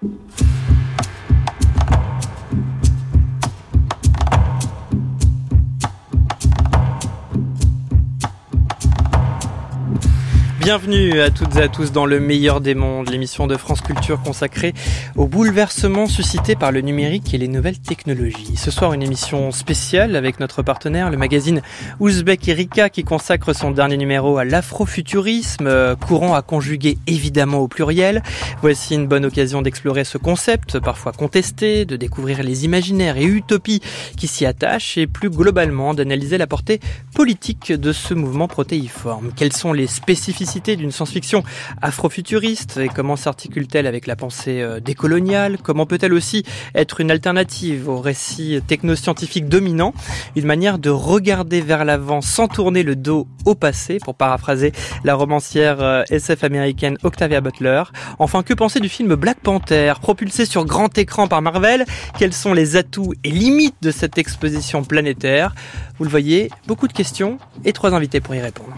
Bienvenue à toutes et à tous dans Le Meilleur des Mondes, l'émission de France Culture consacrée aux bouleversements suscités par le numérique et les nouvelles technologies. Ce soir, une émission spéciale avec notre partenaire, le magazine Ouzbek Erika, qui consacre son dernier numéro à l'afrofuturisme, courant à conjuguer évidemment au pluriel. Voici une bonne occasion d'explorer ce concept, parfois contesté, de découvrir les imaginaires et utopies qui s'y attachent et plus globalement d'analyser la portée politique de ce mouvement protéiforme. Quelles sont les spécificités d'une science-fiction afrofuturiste et comment s'articule-t-elle avec la pensée décoloniale? Comment peut-elle aussi être une alternative au récit technoscientifique dominant? Une manière de regarder vers l'avant sans tourner le dos au passé, pour paraphraser la romancière SF américaine Octavia Butler. Enfin, que penser du film Black Panther, propulsé sur grand écran par Marvel? Quels sont les atouts et limites de cette exposition planétaire? Vous le voyez, beaucoup de questions et 3 invités pour y répondre.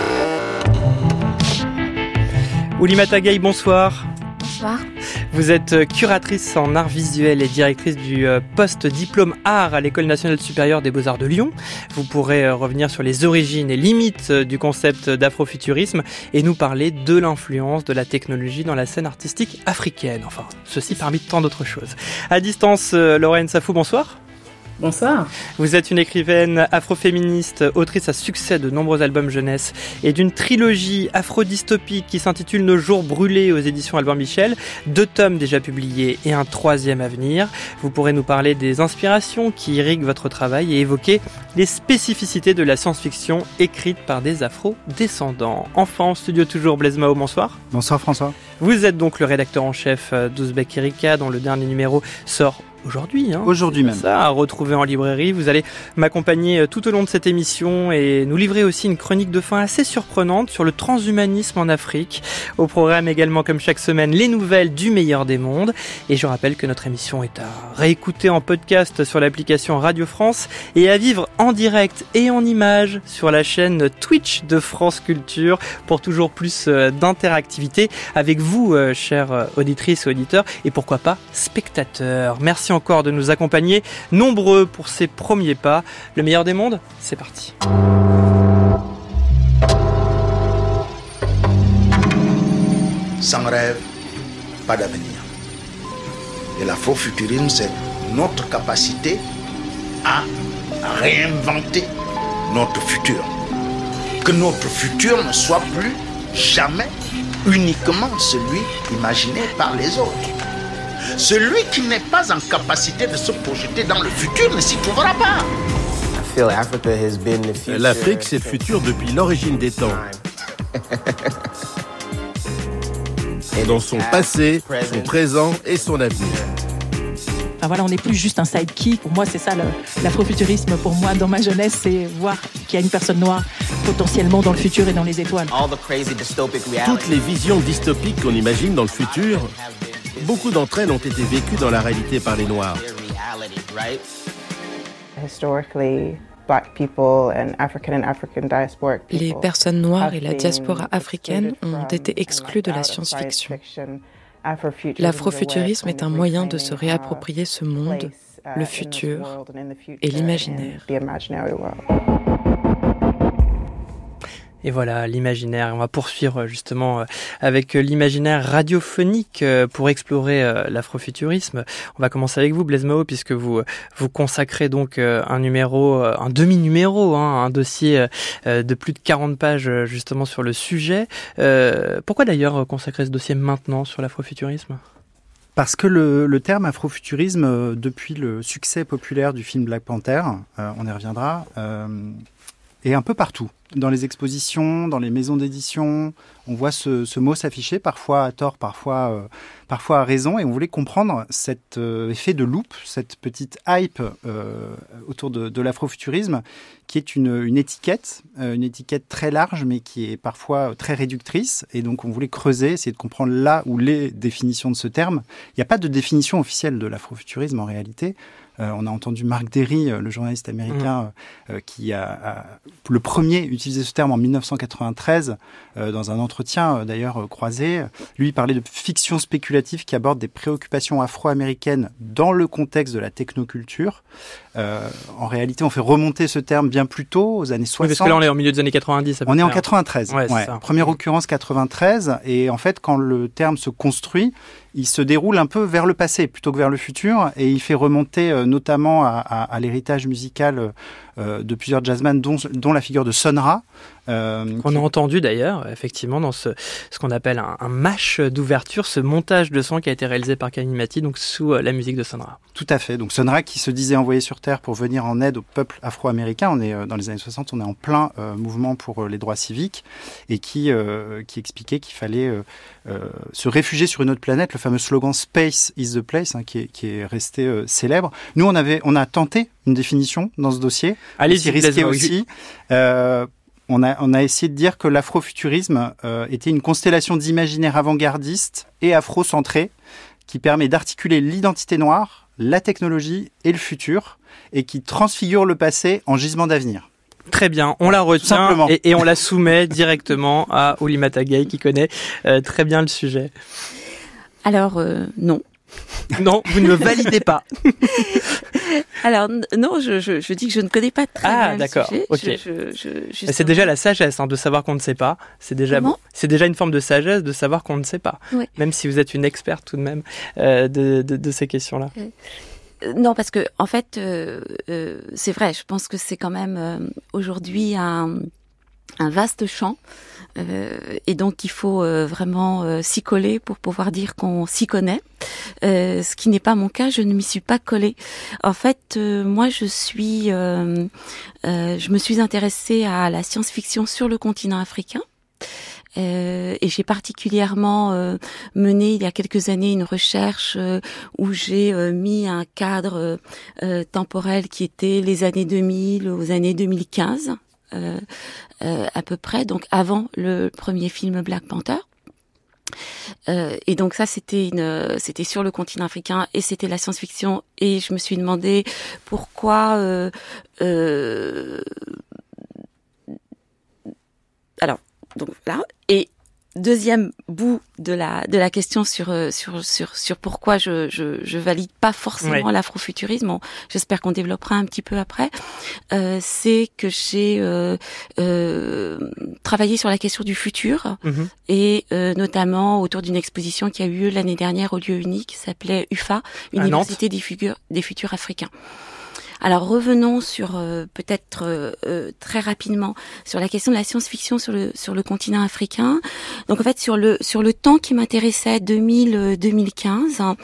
Oulimata Gaye, bonsoir. Bonsoir. Vous êtes curatrice en art visuel et directrice du post-diplôme art à l'École nationale supérieure des beaux-arts de Lyon. Vous pourrez revenir sur les origines et limites du concept d'afrofuturisme et nous parler de l'influence de la technologie dans la scène artistique africaine. Enfin, ceci parmi tant d'autres choses. À distance, Lorraine Safou, bonsoir. Bonsoir. Vous êtes une écrivaine afroféministe, autrice à succès de nombreux albums jeunesse et d'une trilogie afro-dystopique qui s'intitule Nos jours brûlés aux éditions Albin Michel. 2 tomes déjà publiés et un 3e à venir. Vous pourrez nous parler des inspirations qui irriguent votre travail et évoquer les spécificités de la science-fiction écrite par des afro-descendants. Enfin, en studio toujours, Blaise Mao, bonsoir. Bonsoir François. Vous êtes donc le rédacteur en chef d'Ouzbek Erika, dont le dernier numéro sort aujourd'hui. Aujourd'hui même. Ça, à retrouver en librairie. Vous allez m'accompagner tout au long de cette émission et nous livrer aussi une chronique de fin assez surprenante sur le transhumanisme en Afrique. Au programme également, comme chaque semaine, les nouvelles du meilleur des mondes. Et je rappelle que notre émission est à réécouter en podcast sur l'application Radio France et à vivre en direct et en images sur la chaîne Twitch de France Culture pour toujours plus d'interactivité avec vous, chères auditrices et auditeurs, et pourquoi pas spectateurs. Merci encore de nous accompagner, nombreux pour ces premiers pas. Le meilleur des mondes, c'est parti. Sans rêve, pas d'avenir. Et l'afrofuturisme, c'est notre capacité à réinventer notre futur. Que notre futur ne soit plus jamais uniquement celui imaginé par les autres. Celui qui n'est pas en capacité de se projeter dans le futur ne s'y trouvera pas. L'Afrique, c'est le futur depuis l'origine des temps. Dans son passé, son présent et son avenir. Enfin voilà, on n'est plus juste un sidekick. Pour moi, c'est ça l'afrofuturisme. Pour moi, dans ma jeunesse, c'est voir qu'il y a une personne noire potentiellement dans le futur et dans les étoiles. Toutes les visions dystopiques qu'on imagine dans le futur, beaucoup d'entre elles ont été vécues dans la réalité par les Noirs. Les personnes noires et la diaspora africaine ont été exclues de la science-fiction. L'afrofuturisme est un moyen de se réapproprier ce monde, le futur et l'imaginaire. Et voilà, l'imaginaire. On va poursuivre justement avec l'imaginaire radiophonique pour explorer l'afrofuturisme. On va commencer avec vous, Blaise Mao, puisque vous consacrez donc un numéro, un demi-numéro, un dossier de plus de 40 pages justement sur le sujet. Pourquoi d'ailleurs consacrer ce dossier maintenant sur l'afrofuturisme ? Parce que le terme afrofuturisme, depuis le succès populaire du film Black Panther, on y reviendra, est un peu partout. Dans les expositions, dans les maisons d'édition, on voit ce mot s'afficher, parfois à tort, parfois à raison, et on voulait comprendre cet effet de loupe, cette petite hype autour de l'afrofuturisme, qui est une étiquette très large, mais qui est parfois très réductrice, et donc on voulait creuser, essayer de comprendre là où les définitions de ce terme. Il n'y a pas de définition officielle de l'afrofuturisme en réalité. On a entendu Mark Derry, le journaliste américain, qui a le premier utilisé utilisé ce terme en 1993 dans un entretien d'ailleurs croisé. Lui, il parlait de fiction spéculative qui aborde des préoccupations afro-américaines dans le contexte de la technoculture. En réalité, on fait remonter ce terme bien plus tôt, aux années 60. Oui, parce que là, on est au milieu des années 90. On est en 93. Ouais, ouais. Première occurrence 93. Et en fait, quand le terme se construit, il se déroule un peu vers le passé plutôt que vers le futur. Et il fait remonter notamment à l'héritage musical de plusieurs jazzmen, dont la figure de Sun Ra. Qu'on a entendu d'ailleurs, effectivement, dans ce qu'on appelle un mash d'ouverture, ce montage de son qui a été réalisé par Camille Maty, donc sous la musique de Sun Ra. Tout à fait. Donc Sun Ra qui se disait envoyé sur Terre pour venir en aide au peuple afro-américain. On est dans les années 60, on est en plein mouvement pour les droits civiques et qui expliquait qu'il fallait se réfugier sur une autre planète. Le fameux slogan Space is the place, qui est resté célèbre. Nous, on a tenté une définition dans ce dossier. Allez-y, risqué aussi. On a essayé de dire que l'afrofuturisme était une constellation d'imaginaire avant-gardiste et afro-centré qui permet d'articuler l'identité noire, la technologie et le futur, et qui transfigure le passé en gisement d'avenir. Très bien, on la retient et on la soumet directement à Oulimata Gueye qui connaît très bien le sujet. Alors, non. Non, vous ne validez pas. Alors non, je dis que je ne connais pas très bien le sujet. Ok. C'est déjà la sagesse de savoir qu'on ne sait pas. C'est déjà une forme de sagesse de savoir qu'on ne sait pas. Oui. Même si vous êtes une experte tout de même de ces questions-là. Non, parce que en fait, c'est vrai. Je pense que c'est quand même aujourd'hui un vaste champ. Et donc il faut vraiment s'y coller pour pouvoir dire qu'on s'y connaît. Ce qui n'est pas mon cas, je ne m'y suis pas collée. En fait, moi je me suis intéressée à la science-fiction sur le continent africain. Et j'ai particulièrement mené il y a quelques années une recherche où j'ai mis un cadre temporel qui était les années 2000 aux années 2015. À peu près, donc avant le premier film Black Panther. Et donc ça, c'était sur le continent africain et c'était la science-fiction. Et je me suis demandé pourquoi. Alors, donc là. Et deuxième bout de la question sur pourquoi je valide pas forcément l'afrofuturisme. Bon, j'espère qu'on développera un petit peu après. C'est que j'ai travaillé sur la question du futur et notamment autour d'une exposition qui a eu lieu l'année dernière au lieu unique qui s'appelait UFA, Université des futurs africains. Alors revenons sur peut-être très rapidement sur la question de la science-fiction sur le continent africain. Donc en fait sur le temps qui m'intéressait 2000-2015,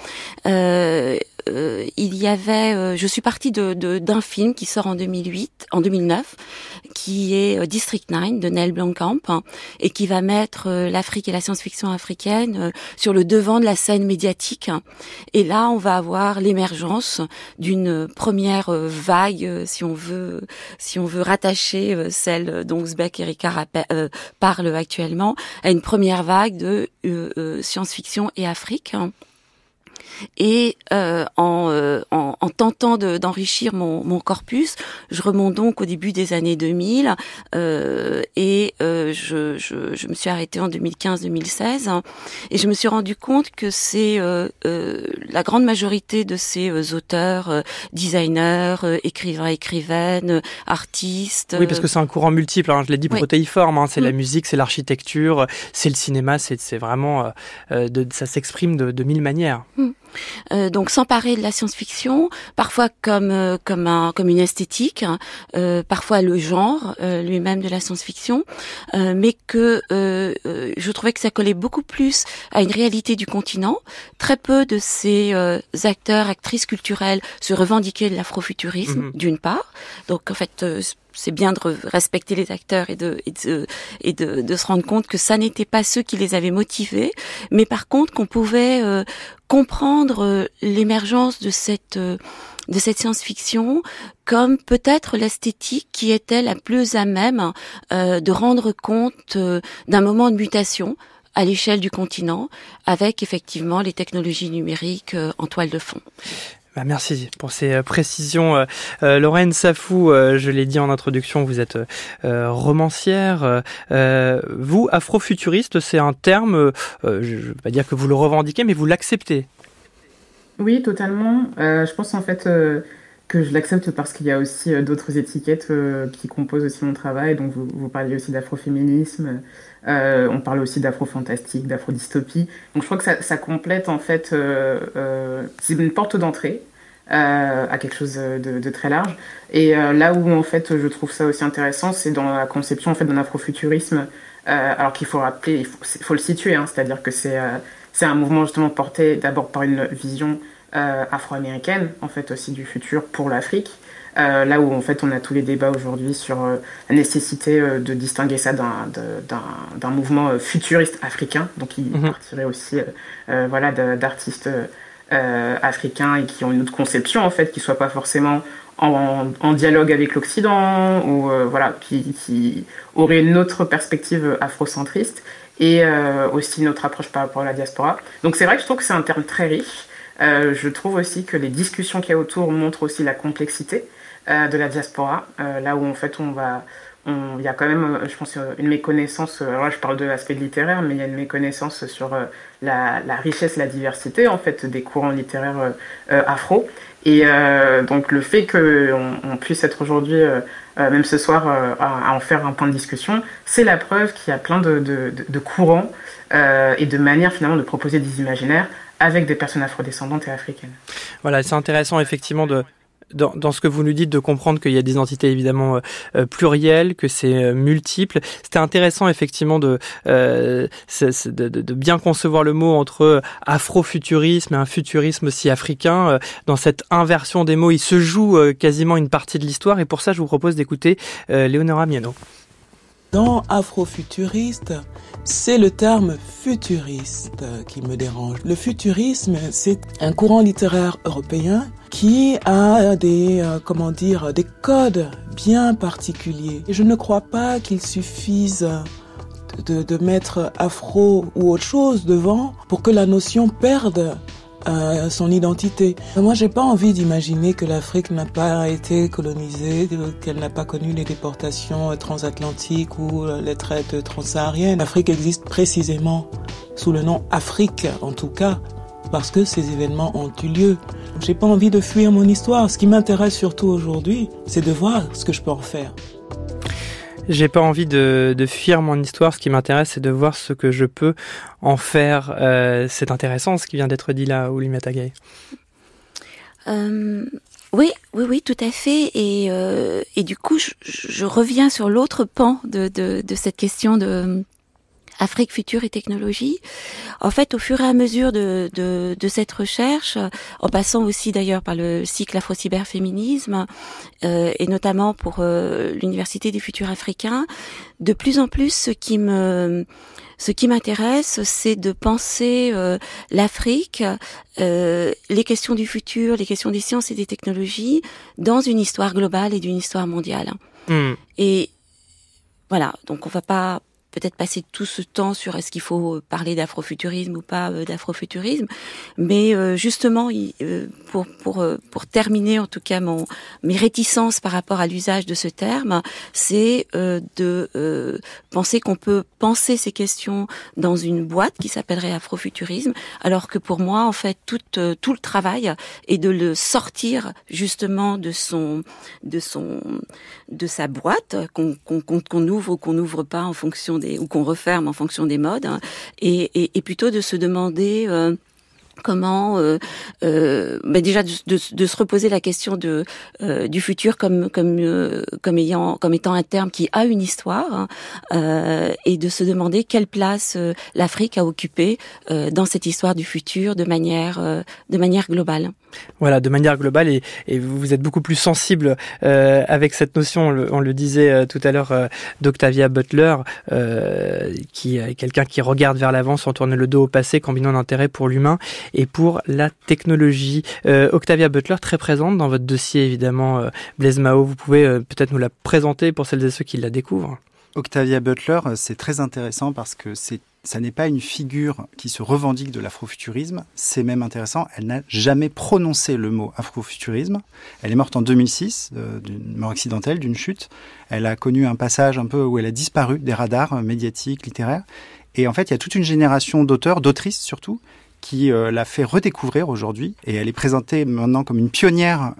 il y avait je suis partie d'un film qui sort en 2009 qui est District 9 de Neil Blomkamp et qui va mettre l'Afrique et la science-fiction africaine sur le devant de la scène médiatique. Et là, on va avoir l'émergence d'une première vague, si on veut rattacher celle dont Ouzbek et Ricard parlent actuellement, à une première vague de science-fiction et Afrique. Et en tentant d'enrichir mon corpus, je remonte donc au début des années 2000 et je me suis arrêtée en 2015-2016 et je me suis rendu compte que c'est la grande majorité de ces auteurs, designers, écrivaines, artistes. Oui, parce que c'est un courant multiple. Je l'ai dit protéiforme. C'est la musique, c'est l'architecture, c'est le cinéma. C'est vraiment ça s'exprime de mille manières. Donc s'emparer de la science-fiction, parfois comme une esthétique, parfois le genre lui-même de la science-fiction, mais que je trouvais que ça collait beaucoup plus à une réalité du continent. Très peu de ces acteurs, actrices culturelles se revendiquaient de l'afrofuturisme, d'une part. Donc en fait c'est bien de respecter les acteurs et de se rendre compte que ça n'était pas ceux qui les avaient motivés, mais par contre qu'on pouvait comprendre l'émergence de cette science-fiction comme peut-être l'esthétique qui était la plus à même de rendre compte d'un moment de mutation à l'échelle du continent, avec effectivement les technologies numériques en toile de fond. Merci pour ces précisions. Lorraine Safou, je l'ai dit en introduction, vous êtes romancière. Vous, afrofuturiste, c'est un terme, je ne veux pas dire que vous le revendiquez, mais vous l'acceptez. Oui, totalement. Je pense en fait que je l'accepte parce qu'il y a aussi d'autres étiquettes qui composent aussi mon travail. Donc vous parliez aussi d'afroféminisme, on parle aussi d'afrofantastique, d'afrodystopie. Donc je crois que ça complète en fait, c'est une porte d'entrée à quelque chose de très large. Et là où en fait je trouve ça aussi intéressant, c'est dans la conception en fait d'un afrofuturisme. Alors qu'il faut rappeler, il faut le situer, hein, c'est-à-dire que c'est un mouvement justement porté d'abord par une vision afro-américaine, en fait aussi du futur pour l'Afrique, là où en fait on a tous les débats aujourd'hui sur la nécessité de distinguer ça d'un mouvement futuriste africain, donc il partirait aussi voilà, d'artistes africains et qui ont une autre conception en fait, qui soit pas forcément en dialogue avec l'Occident ou voilà, qui aurait une autre perspective afrocentriste et aussi notre approche par rapport à la diaspora. Donc c'est vrai que je trouve que c'est un terme très riche. Je trouve aussi que les discussions qu'il y a autour montrent aussi la complexité de la diaspora, là où en fait il y a quand même, je pense, une méconnaissance, alors là je parle de l'aspect littéraire, mais il y a une méconnaissance sur la richesse et la diversité en fait des courants littéraires afro. Et donc le fait qu'on puisse être aujourd'hui, même ce soir, à en faire un point de discussion, c'est la preuve qu'il y a plein de courants et de manières finalement de proposer des imaginaires avec des personnes afrodescendantes et africaines. Voilà, c'est intéressant effectivement dans ce que vous nous dites de comprendre qu'il y a des entités évidemment plurielles, que c'est multiple. C'était intéressant effectivement de bien concevoir le mot entre afrofuturisme et un futurisme aussi africain. Dans cette inversion des mots, il se joue quasiment une partie de l'histoire et pour ça je vous propose d'écouter Léonora Miano. Dans afrofuturiste, c'est le terme futuriste qui me dérange. Le futurisme, c'est un courant littéraire européen qui a des codes bien particuliers. Et je ne crois pas qu'il suffise de mettre afro ou autre chose devant pour que la notion perde son identité. Moi, j'ai pas envie d'imaginer que l'Afrique n'a pas été colonisée, qu'elle n'a pas connu les déportations transatlantiques ou les traites transsahariennes. L'Afrique existe précisément sous le nom Afrique, en tout cas, parce que ces événements ont eu lieu. J'ai pas envie de fuir mon histoire. Ce qui m'intéresse surtout aujourd'hui, c'est de voir ce que je peux en faire. J'ai pas envie de fuir mon histoire. Ce qui m'intéresse, c'est de voir ce que je peux en faire. C'est intéressant ce qui vient d'être dit là, Oulimata Gaye. Oui, tout à fait. Et du coup, je reviens sur l'autre pan de cette question de Afrique, futur et technologie. En fait, au fur et à mesure de cette recherche, en passant aussi d'ailleurs par le cycle Afro-Cyberféminisme, et notamment pour l'Université des futurs africains, de plus en plus ce qui m'intéresse, c'est de penser l'Afrique, les questions du futur, les questions des sciences et des technologies dans une histoire globale et d'une histoire mondiale. Et voilà, donc on va pas peut-être passer tout ce temps sur est-ce qu'il faut parler d'afrofuturisme ou pas d'afrofuturisme, mais justement pour terminer en tout cas mes réticences par rapport à l'usage de ce terme, c'est de penser qu'on peut penser ces questions dans une boîte qui s'appellerait afrofuturisme, alors que pour moi en fait tout le travail est de le sortir justement de sa boîte qu'on ouvre ou qu'on n'ouvre pas en fonction ou qu'on referme en fonction des modes, hein, et plutôt de se demander comment déjà de se reposer la question du futur comme étant un terme qui a une histoire, hein, et de se demander quelle place l'Afrique a occupée dans cette histoire du futur de manière globale. Voilà, de manière globale, et vous êtes beaucoup plus sensible avec cette notion, on le disait tout à l'heure, d'Octavia Butler, qui est quelqu'un qui regarde vers l'avant sans tourner le dos au passé, combinant d'intérêt pour l'humain et pour la technologie. Octavia Butler, très présente dans votre dossier, évidemment, Blaise Mao, vous pouvez peut-être nous la présenter pour celles et ceux qui la découvrent. Octavia Butler, c'est très intéressant parce que c'est ça n'est pas une figure qui se revendique de l'afrofuturisme, c'est même intéressant, elle n'a jamais prononcé le mot afrofuturisme. Elle est morte en 2006, d'une mort accidentelle, d'une chute. Elle a connu un passage un peu où elle a disparu des radars médiatiques, littéraires. Et en fait, il y a toute une génération d'auteurs, d'autrices surtout, qui l'a fait redécouvrir aujourd'hui. Et elle est présentée maintenant comme une pionnière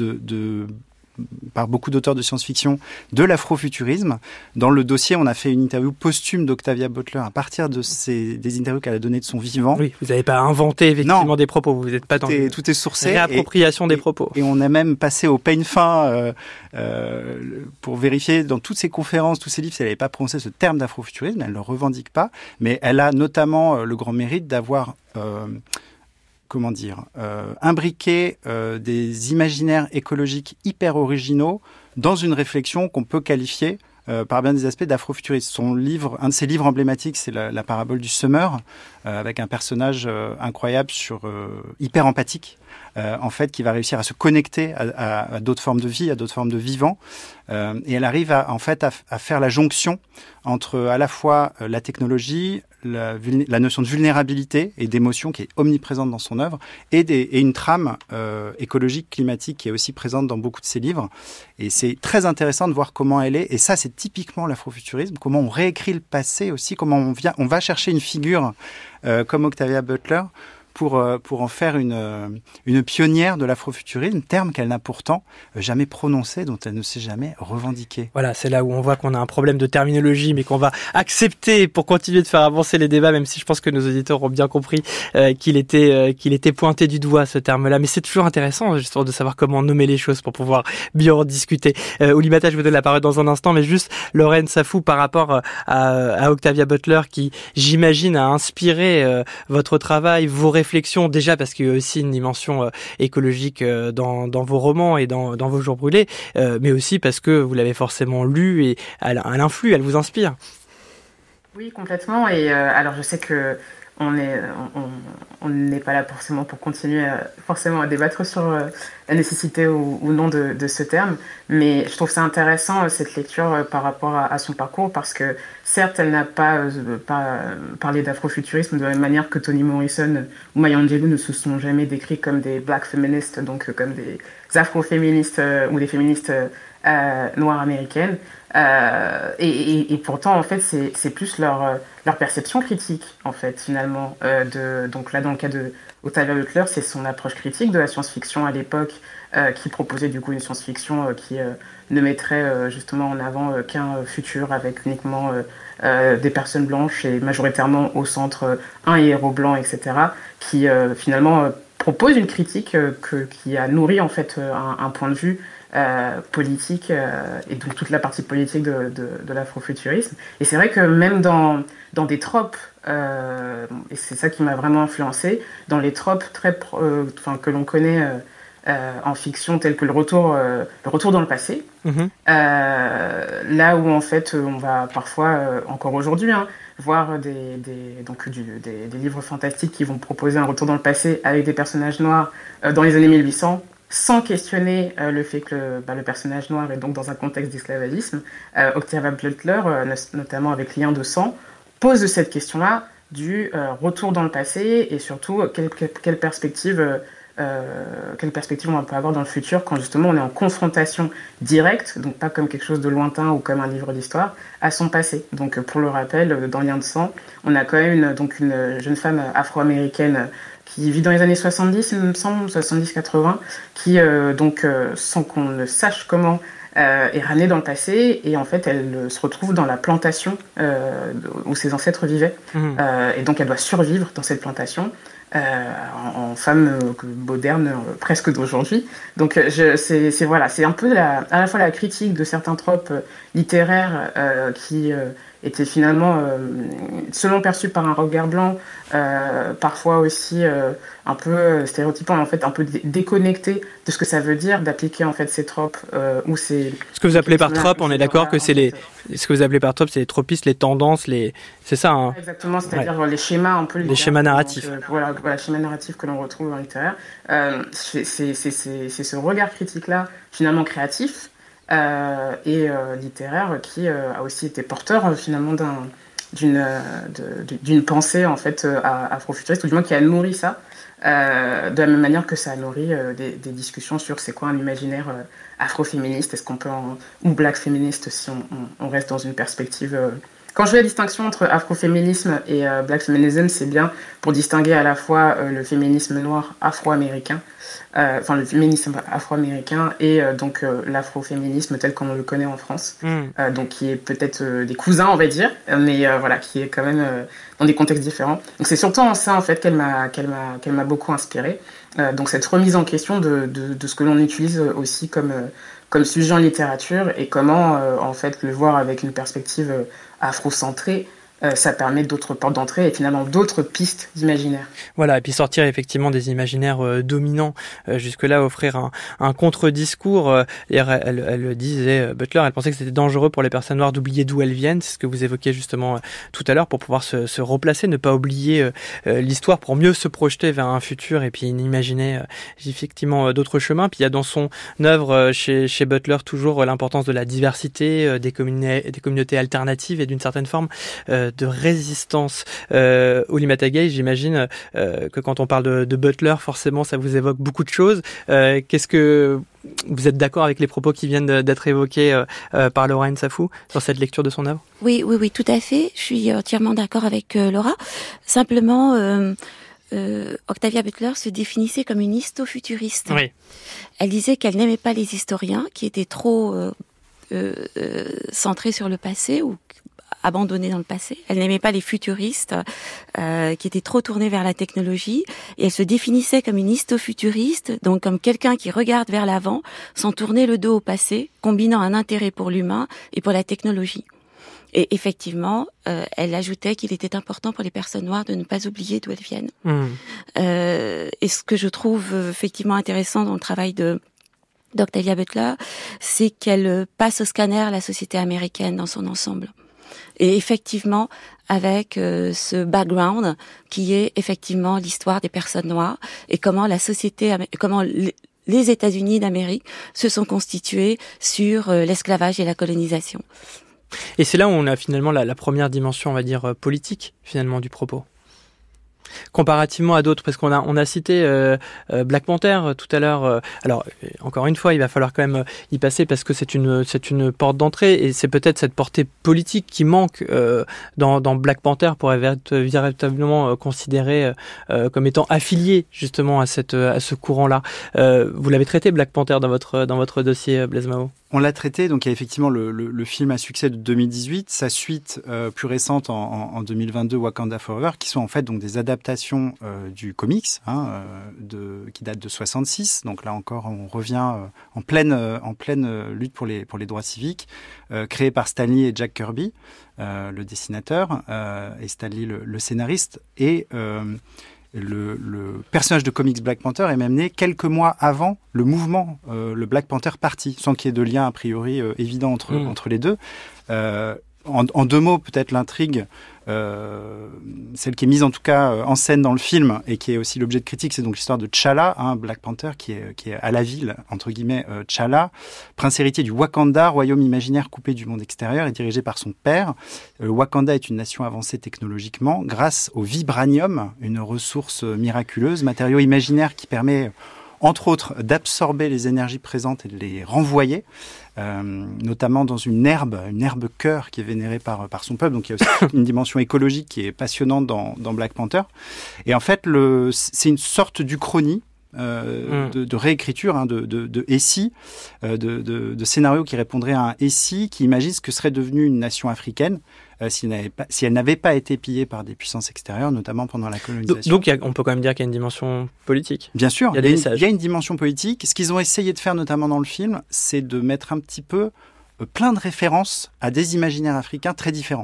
par beaucoup d'auteurs de science-fiction, de l'afrofuturisme. Dans le dossier, on a fait une interview posthume d'Octavia Butler à partir des interviews qu'elle a données de son vivant. Oui, vous n'avez pas inventé effectivement des propos, vous n'êtes pas dans tout est sourcé. Réappropriation des propos. Et on a même passé au peigne fin pour vérifier dans toutes ses conférences, tous ses livres, si elle n'avait pas prononcé ce terme d'afrofuturisme. Elle ne le revendique pas, mais elle a notamment le grand mérite d'avoir... imbriquer des imaginaires écologiques hyper originaux dans une réflexion qu'on peut qualifier par bien des aspects d'afrofuturisme. Un de ses livres emblématiques, c'est la parabole du semeur, avec un personnage incroyable, hyper empathique, en fait, qui va réussir à se connecter à d'autres formes de vie, à d'autres formes de vivants. Et elle arrive à faire la jonction entre à la fois la technologie, la notion de vulnérabilité et d'émotion qui est omniprésente dans son œuvre, et une trame écologique, climatique qui est aussi présente dans beaucoup de ses livres. Et c'est très intéressant de voir comment elle est. Et ça, c'est typiquement l'afrofuturisme, comment on réécrit le passé aussi, comment on va chercher une figure comme Octavia Butler pour en faire une pionnière de l'afrofuturisme, terme qu'elle n'a pourtant jamais prononcé, dont elle ne s'est jamais revendiquée. Voilà, c'est là où on voit qu'on a un problème de terminologie, mais qu'on va accepter pour continuer de faire avancer les débats, même si je pense que nos auditeurs ont bien compris qu'il était pointé du doigt, ce terme-là. Mais c'est toujours intéressant, justement, de savoir comment nommer les choses pour pouvoir bien en discuter. Oulimata, je vous donne la parole dans un instant, mais juste, Lorraine Safou, par rapport à Octavia Butler, qui, j'imagine, a inspiré votre travail, vos réflexions, déjà parce qu'il y a aussi une dimension écologique dans vos romans et dans vos jours brûlés, mais aussi parce que vous l'avez forcément lu et elle influe, elle vous inspire. Oui, complètement. Et alors je sais que on n'est pas là forcément pour continuer forcément à débattre sur la nécessité ou non de ce terme, mais je trouve ça intéressant cette lecture par rapport à son parcours, parce que certes elle n'a pas parlé d'afrofuturisme de la même manière que Toni Morrison ou Maya Angelou ne se sont jamais décrits comme des black feminists, donc comme des afroféministes ou des féministes noires américaines. Et pourtant en fait c'est plus leur perception critique en fait finalement donc là dans le cas de Octavia Butler, c'est son approche critique de la science-fiction à l'époque qui proposait du coup une science-fiction qui ne mettrait justement en avant qu'un futur avec uniquement des personnes blanches et majoritairement au centre un héros blanc, etc., qui finalement propose une critique qui a nourri en fait un point de vue politique et donc toute la partie politique de l'afrofuturisme. Et c'est vrai que même dans des tropes, et c'est ça qui m'a vraiment influencé, dans les tropes que l'on connaît en fiction, tels que le retour dans le passé, là où en fait on va parfois, encore aujourd'hui, voir des livres fantastiques qui vont proposer un retour dans le passé avec des personnages noirs dans les années 1800, sans questionner le fait que le personnage noir est donc dans un contexte d'esclavagisme. Octavia Butler, notamment avec Lien de sang, pose cette question-là du retour dans le passé et surtout quelle perspective on peut avoir dans le futur quand justement on est en confrontation directe, donc pas comme quelque chose de lointain ou comme un livre d'histoire, à son passé. Donc pour le rappel, dans Lien de sang, on a quand même une jeune femme afro-américaine qui vit dans les années 70, il me semble, 70-80, qui, sans qu'on ne sache comment, est ramenée dans le passé, et en fait, elle se retrouve dans la plantation où ses ancêtres vivaient. Et donc, elle doit survivre dans cette plantation en femme moderne, presque d'aujourd'hui. Donc, c'est un peu à la fois la critique de certains tropes littéraires qui étaient finalement seulement perçus par un regard blanc, parfois aussi un peu stéréotypant, en fait un peu déconnecté de ce que ça veut dire d'appliquer en fait ces tropes ou ces... Ce que vous appelez par trope, on est d'accord que c'est ce que vous appelez par trope, c'est les tropistes, les tendances, c'est ça, hein. Exactement, c'est-à-dire les schémas un peu les schémas narratifs. Voilà, schémas narratifs que l'on retrouve dans le littéraire. C'est ce regard critique-là, finalement créatif, et littéraire qui a aussi été porteur finalement d'une pensée en fait afrofuturiste, ou du moins qui a nourri ça, de la même manière que ça a nourri des discussions sur c'est quoi un imaginaire afroféministe, est-ce qu'on peut ou black féministe si on reste dans une perspective. Quand je fais la distinction entre afroféminisme et black feminism, c'est bien pour distinguer à la fois le féminisme noir afro-américain, le féminisme afro-américain et donc l'afroféminisme tel qu'on le connaît en France, donc qui est peut-être des cousins, on va dire, mais qui est quand même dans des contextes différents. Donc c'est surtout en ça en fait qu'elle m'a beaucoup inspirée. Donc cette remise en question de ce que l'on utilise aussi comme sujet en littérature et comment en fait le voir avec une perspective afrocentrée, ça permet d'autres portes d'entrée et finalement d'autres pistes d'imaginaire. Voilà, et puis sortir effectivement des imaginaires dominants, jusque-là offrir un contre-discours. Elle disait, Butler, elle pensait que c'était dangereux pour les personnes noires d'oublier d'où elles viennent, c'est ce que vous évoquiez justement tout à l'heure, pour pouvoir se replacer, ne pas oublier l'histoire pour mieux se projeter vers un futur et puis imaginer effectivement d'autres chemins. Puis il y a dans son œuvre chez Butler toujours l'importance de la diversité, des communautés alternatives et d'une certaine forme de résistance. Oulimata Gueye, j'imagine que quand on parle de Butler, forcément, ça vous évoque beaucoup de choses. Qu'est-ce que vous êtes d'accord avec les propos qui viennent d'être évoqués par Laura Nsafou sur cette lecture de son œuvre ? Oui, tout à fait. Je suis entièrement d'accord avec Laura. Simplement, Octavia Butler se définissait comme une histofuturiste. Oui. Elle disait qu'elle n'aimait pas les historiens qui étaient trop centrés sur le passé ou abandonnée dans le passé. Elle n'aimait pas les futuristes qui étaient trop tournés vers la technologie et elle se définissait comme une histofuturiste, donc comme quelqu'un qui regarde vers l'avant sans tourner le dos au passé, combinant un intérêt pour l'humain et pour la technologie. Et effectivement, elle ajoutait qu'il était important pour les personnes noires de ne pas oublier d'où elles viennent. Et ce que je trouve effectivement intéressant dans le travail d'Octavia Butler, c'est qu'elle passe au scanner la société américaine dans son ensemble. Et effectivement, avec ce background qui est effectivement l'histoire des personnes noires et comment les États-Unis d'Amérique se sont constitués sur l'esclavage et la colonisation. Et c'est là où on a finalement la première dimension, on va dire, politique, finalement, du propos. Comparativement à d'autres, parce qu'on a cité Black Panther tout à l'heure. Alors encore une fois, il va falloir quand même y passer parce que c'est une porte d'entrée et c'est peut-être cette portée politique qui manque dans Black Panther pour être véritablement considéré comme étant affilié justement à ce courant-là. Vous l'avez traité Black Panther dans votre dossier, Blaise Mao? On l'a traité, donc il y a effectivement le film à succès de 2018, sa suite plus récente en 2022, Wakanda Forever, qui sont en fait donc des adaptations du comics, qui date de 66. Donc là encore, on revient en pleine lutte pour les droits civiques, créé par Stan Lee et Jack Kirby, le dessinateur, et Stan Lee le scénariste, et le personnage de comics Black Panther est même né quelques mois avant le mouvement, le Black Panther Party, sans qu'il y ait de lien a priori évident entre les deux. En deux mots, peut-être l'intrigue, celle qui est mise en tout cas en scène dans le film et qui est aussi l'objet de critique, c'est donc l'histoire de T'Challa, Black Panther qui est à la ville, entre guillemets, T'Challa, prince héritier du Wakanda, royaume imaginaire coupé du monde extérieur et dirigé par son père. Wakanda est une nation avancée technologiquement grâce au vibranium, une ressource miraculeuse, matériau imaginaire qui permet entre autres d'absorber les énergies présentes et de les renvoyer, notamment dans une herbe cœur qui est vénérée par son peuple. Donc il y a aussi une dimension écologique qui est passionnante dans Black Panther. Et en fait, c'est une sorte d'uchronie, de réécriture, de SI, de scénario qui répondrait à un SI qui imagine ce que serait devenue une nation africaine si elle n'avait pas été pillée par des puissances extérieures, notamment pendant la colonisation. Donc on peut quand même dire qu'il y a une dimension politique. Bien sûr, il y a une dimension politique. Ce qu'ils ont essayé de faire notamment dans le film, c'est de mettre un petit peu plein de références à des imaginaires africains très différents.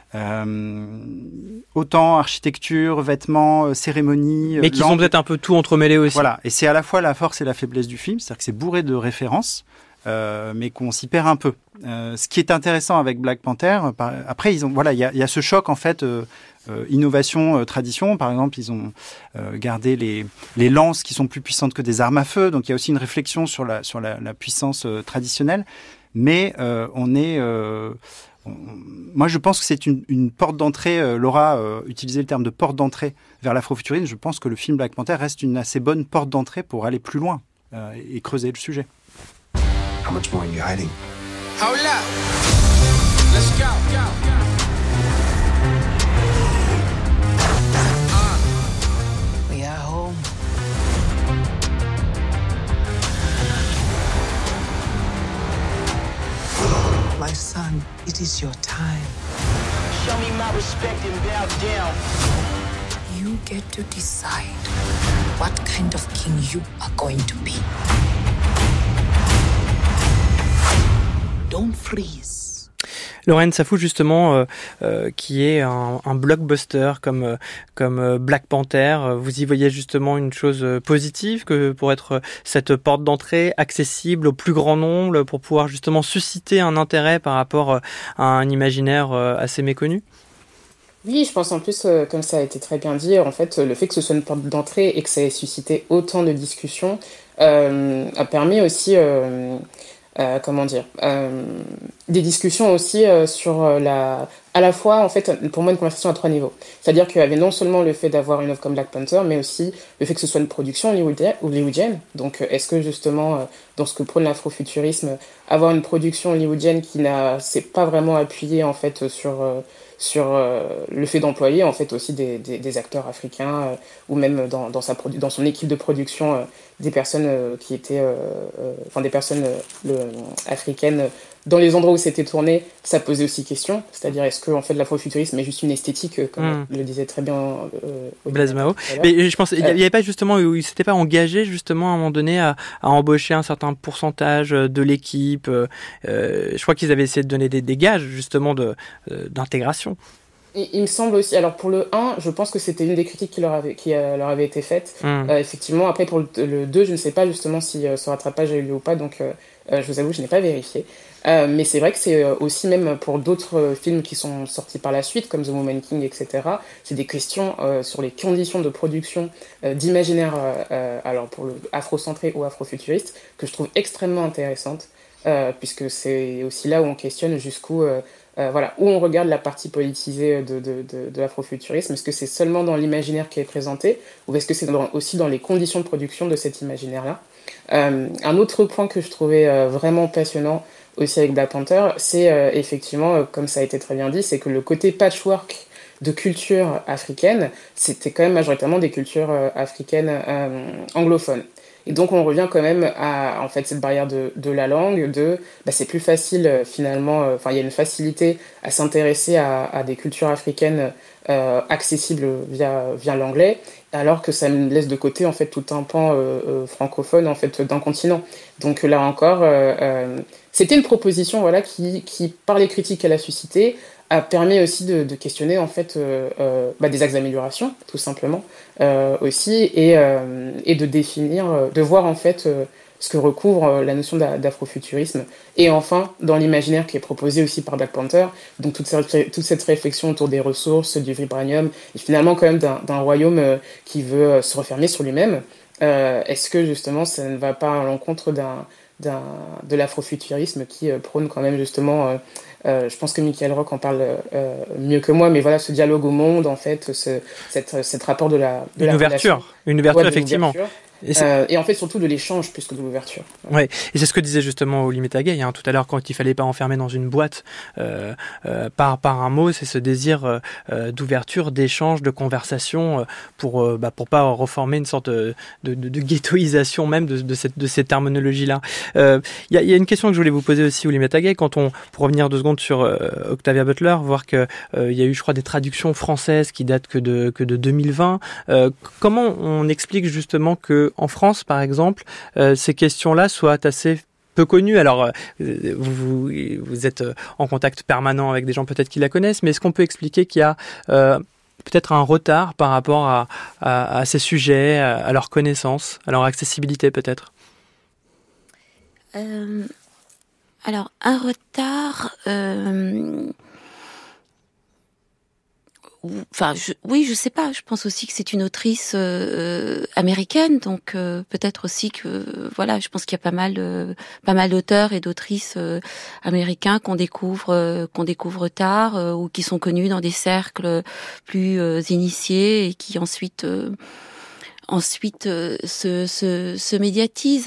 Autant architecture, vêtements, cérémonies, mais qui sont peut-être un peu tout entremêlés aussi. Voilà, et c'est à la fois la force et la faiblesse du film, c'est-à-dire que c'est bourré de références, mais qu'on s'y perd un peu. Ce qui est intéressant avec Black Panther, après il y a ce choc en fait, innovation, tradition. Par exemple, ils ont gardé les lances qui sont plus puissantes que des armes à feu, donc il y a aussi une réflexion sur la puissance traditionnelle. Mais on moi, je pense que c'est une porte d'entrée. Laura utilisait le terme de porte d'entrée vers l'afrofuturisme. Je pense que le film Black Panther reste une assez bonne porte d'entrée pour aller plus loin et creuser le sujet. How much more are you hiding? Hold up. Let's go. We are home. My son, it is your time. Show me my respect and bow down. You get to decide what kind of king you are going to be. Don't freeze. Lorraine Safou, justement, qui est un blockbuster comme Black Panther, vous y voyez justement une chose positive que pour être cette porte d'entrée accessible au plus grand nombre, pour pouvoir justement susciter un intérêt par rapport à un imaginaire assez méconnu? Oui, je pense en plus, comme ça a été très bien dit, en fait, le fait que ce soit une porte d'entrée et que ça ait suscité autant de discussions a permis aussi... des discussions aussi sur à la fois, en fait, pour moi, une conversation à 3 niveaux. C'est-à-dire qu'il y avait non seulement le fait d'avoir une œuvre comme Black Panther, mais aussi le fait que ce soit une production hollywoodienne. Donc, est-ce que justement, dans ce que prône l'afrofuturisme, avoir une production hollywoodienne qui s'est pas vraiment appuyée, en fait, sur le fait d'employer, en fait, aussi des acteurs africains, ou même dans son équipe de production, des personnes qui étaient, des personnes africaines dans les endroits où c'était tourné, ça posait aussi question. C'est-à-dire, est-ce que en fait l'afrofuturisme est juste une esthétique, comme le disait très bien Blaise Mao. Mais je pense, il n'y avait pas justement, il s'était pas engagé justement à un moment donné à embaucher un certain pourcentage de l'équipe. Je crois qu'ils avaient essayé de donner des gages justement d'intégration. Il me semble aussi, alors pour le 1, je pense que c'était une des critiques qui leur avait été faite. Effectivement, après pour le 2, je ne sais pas justement si ce rattrapage a eu lieu ou pas, donc je vous avoue, je n'ai pas vérifié. Mais c'est vrai que c'est aussi, même pour d'autres films qui sont sortis par la suite, comme The Woman King, etc., c'est des questions sur les conditions de production d'imaginaire, alors pour le afrocentré ou afrofuturiste, que je trouve extrêmement intéressantes, puisque c'est aussi là où on questionne jusqu'où... où on regarde la partie politisée de l'afrofuturisme. Est-ce que c'est seulement dans l'imaginaire qui est présenté, ou est-ce que c'est aussi dans les conditions de production de cet imaginaire-là? Un autre point que je trouvais vraiment passionnant aussi avec Black Panther, c'est effectivement, comme ça a été très bien dit, c'est que le côté patchwork de culture africaine, c'était quand même majoritairement des cultures africaines anglophones. Et donc on revient quand même à en fait cette barrière de la langue, c'est plus facile finalement, il y a une facilité à s'intéresser à des cultures africaines accessibles via l'anglais, alors que ça me laisse de côté en fait tout un pan francophone en fait d'un continent. Donc là encore, c'était une proposition qui par les critiques qu'elle a suscitées a permis aussi de questionner en fait des axes d'amélioration tout simplement aussi et de définir, de voir en fait ce que recouvre la notion d'afrofuturisme, et enfin dans l'imaginaire qui est proposé aussi par Black Panther, donc toute cette réflexion autour des ressources, du vibranium, et finalement quand même d'un royaume qui veut se refermer sur lui-même. Est-ce que justement ça ne va pas à l'encontre de l'afrofuturisme qui prône quand même justement je pense que Michael Rock en parle mieux que moi, mais voilà, ce dialogue au monde, en fait, cet rapport de la ouverture, effectivement. Et en fait, surtout de l'échange plus que de l'ouverture. Ouais, et c'est ce que disait justement Oli Metagay tout à l'heure, quand il fallait pas enfermer dans une boîte par un mot, c'est ce désir d'ouverture, d'échange, de conversation pour pas reformer une sorte de ghettoisation même de cette terminologie-là. Il y a une question que je voulais vous poser aussi, Oli Metagay, pour revenir 2 secondes sur Octavia Butler, voir que il y a eu, je crois, des traductions françaises qui datent que de 2020. Comment on explique justement que en France, par exemple, ces questions-là soient assez peu connues? Alors, vous êtes en contact permanent avec des gens peut-être qui la connaissent, mais est-ce qu'on peut expliquer qu'il y a peut-être un retard par rapport à ces sujets, à leur connaissance, à leur accessibilité peut-être? Alors, un retard... je sais pas. Je pense aussi que c'est une autrice américaine, donc peut-être aussi que je pense qu'il y a pas mal d'auteurs et d'autrices américains qu'on découvre tard ou qui sont connus dans des cercles plus initiés et qui ensuite se médiatisent.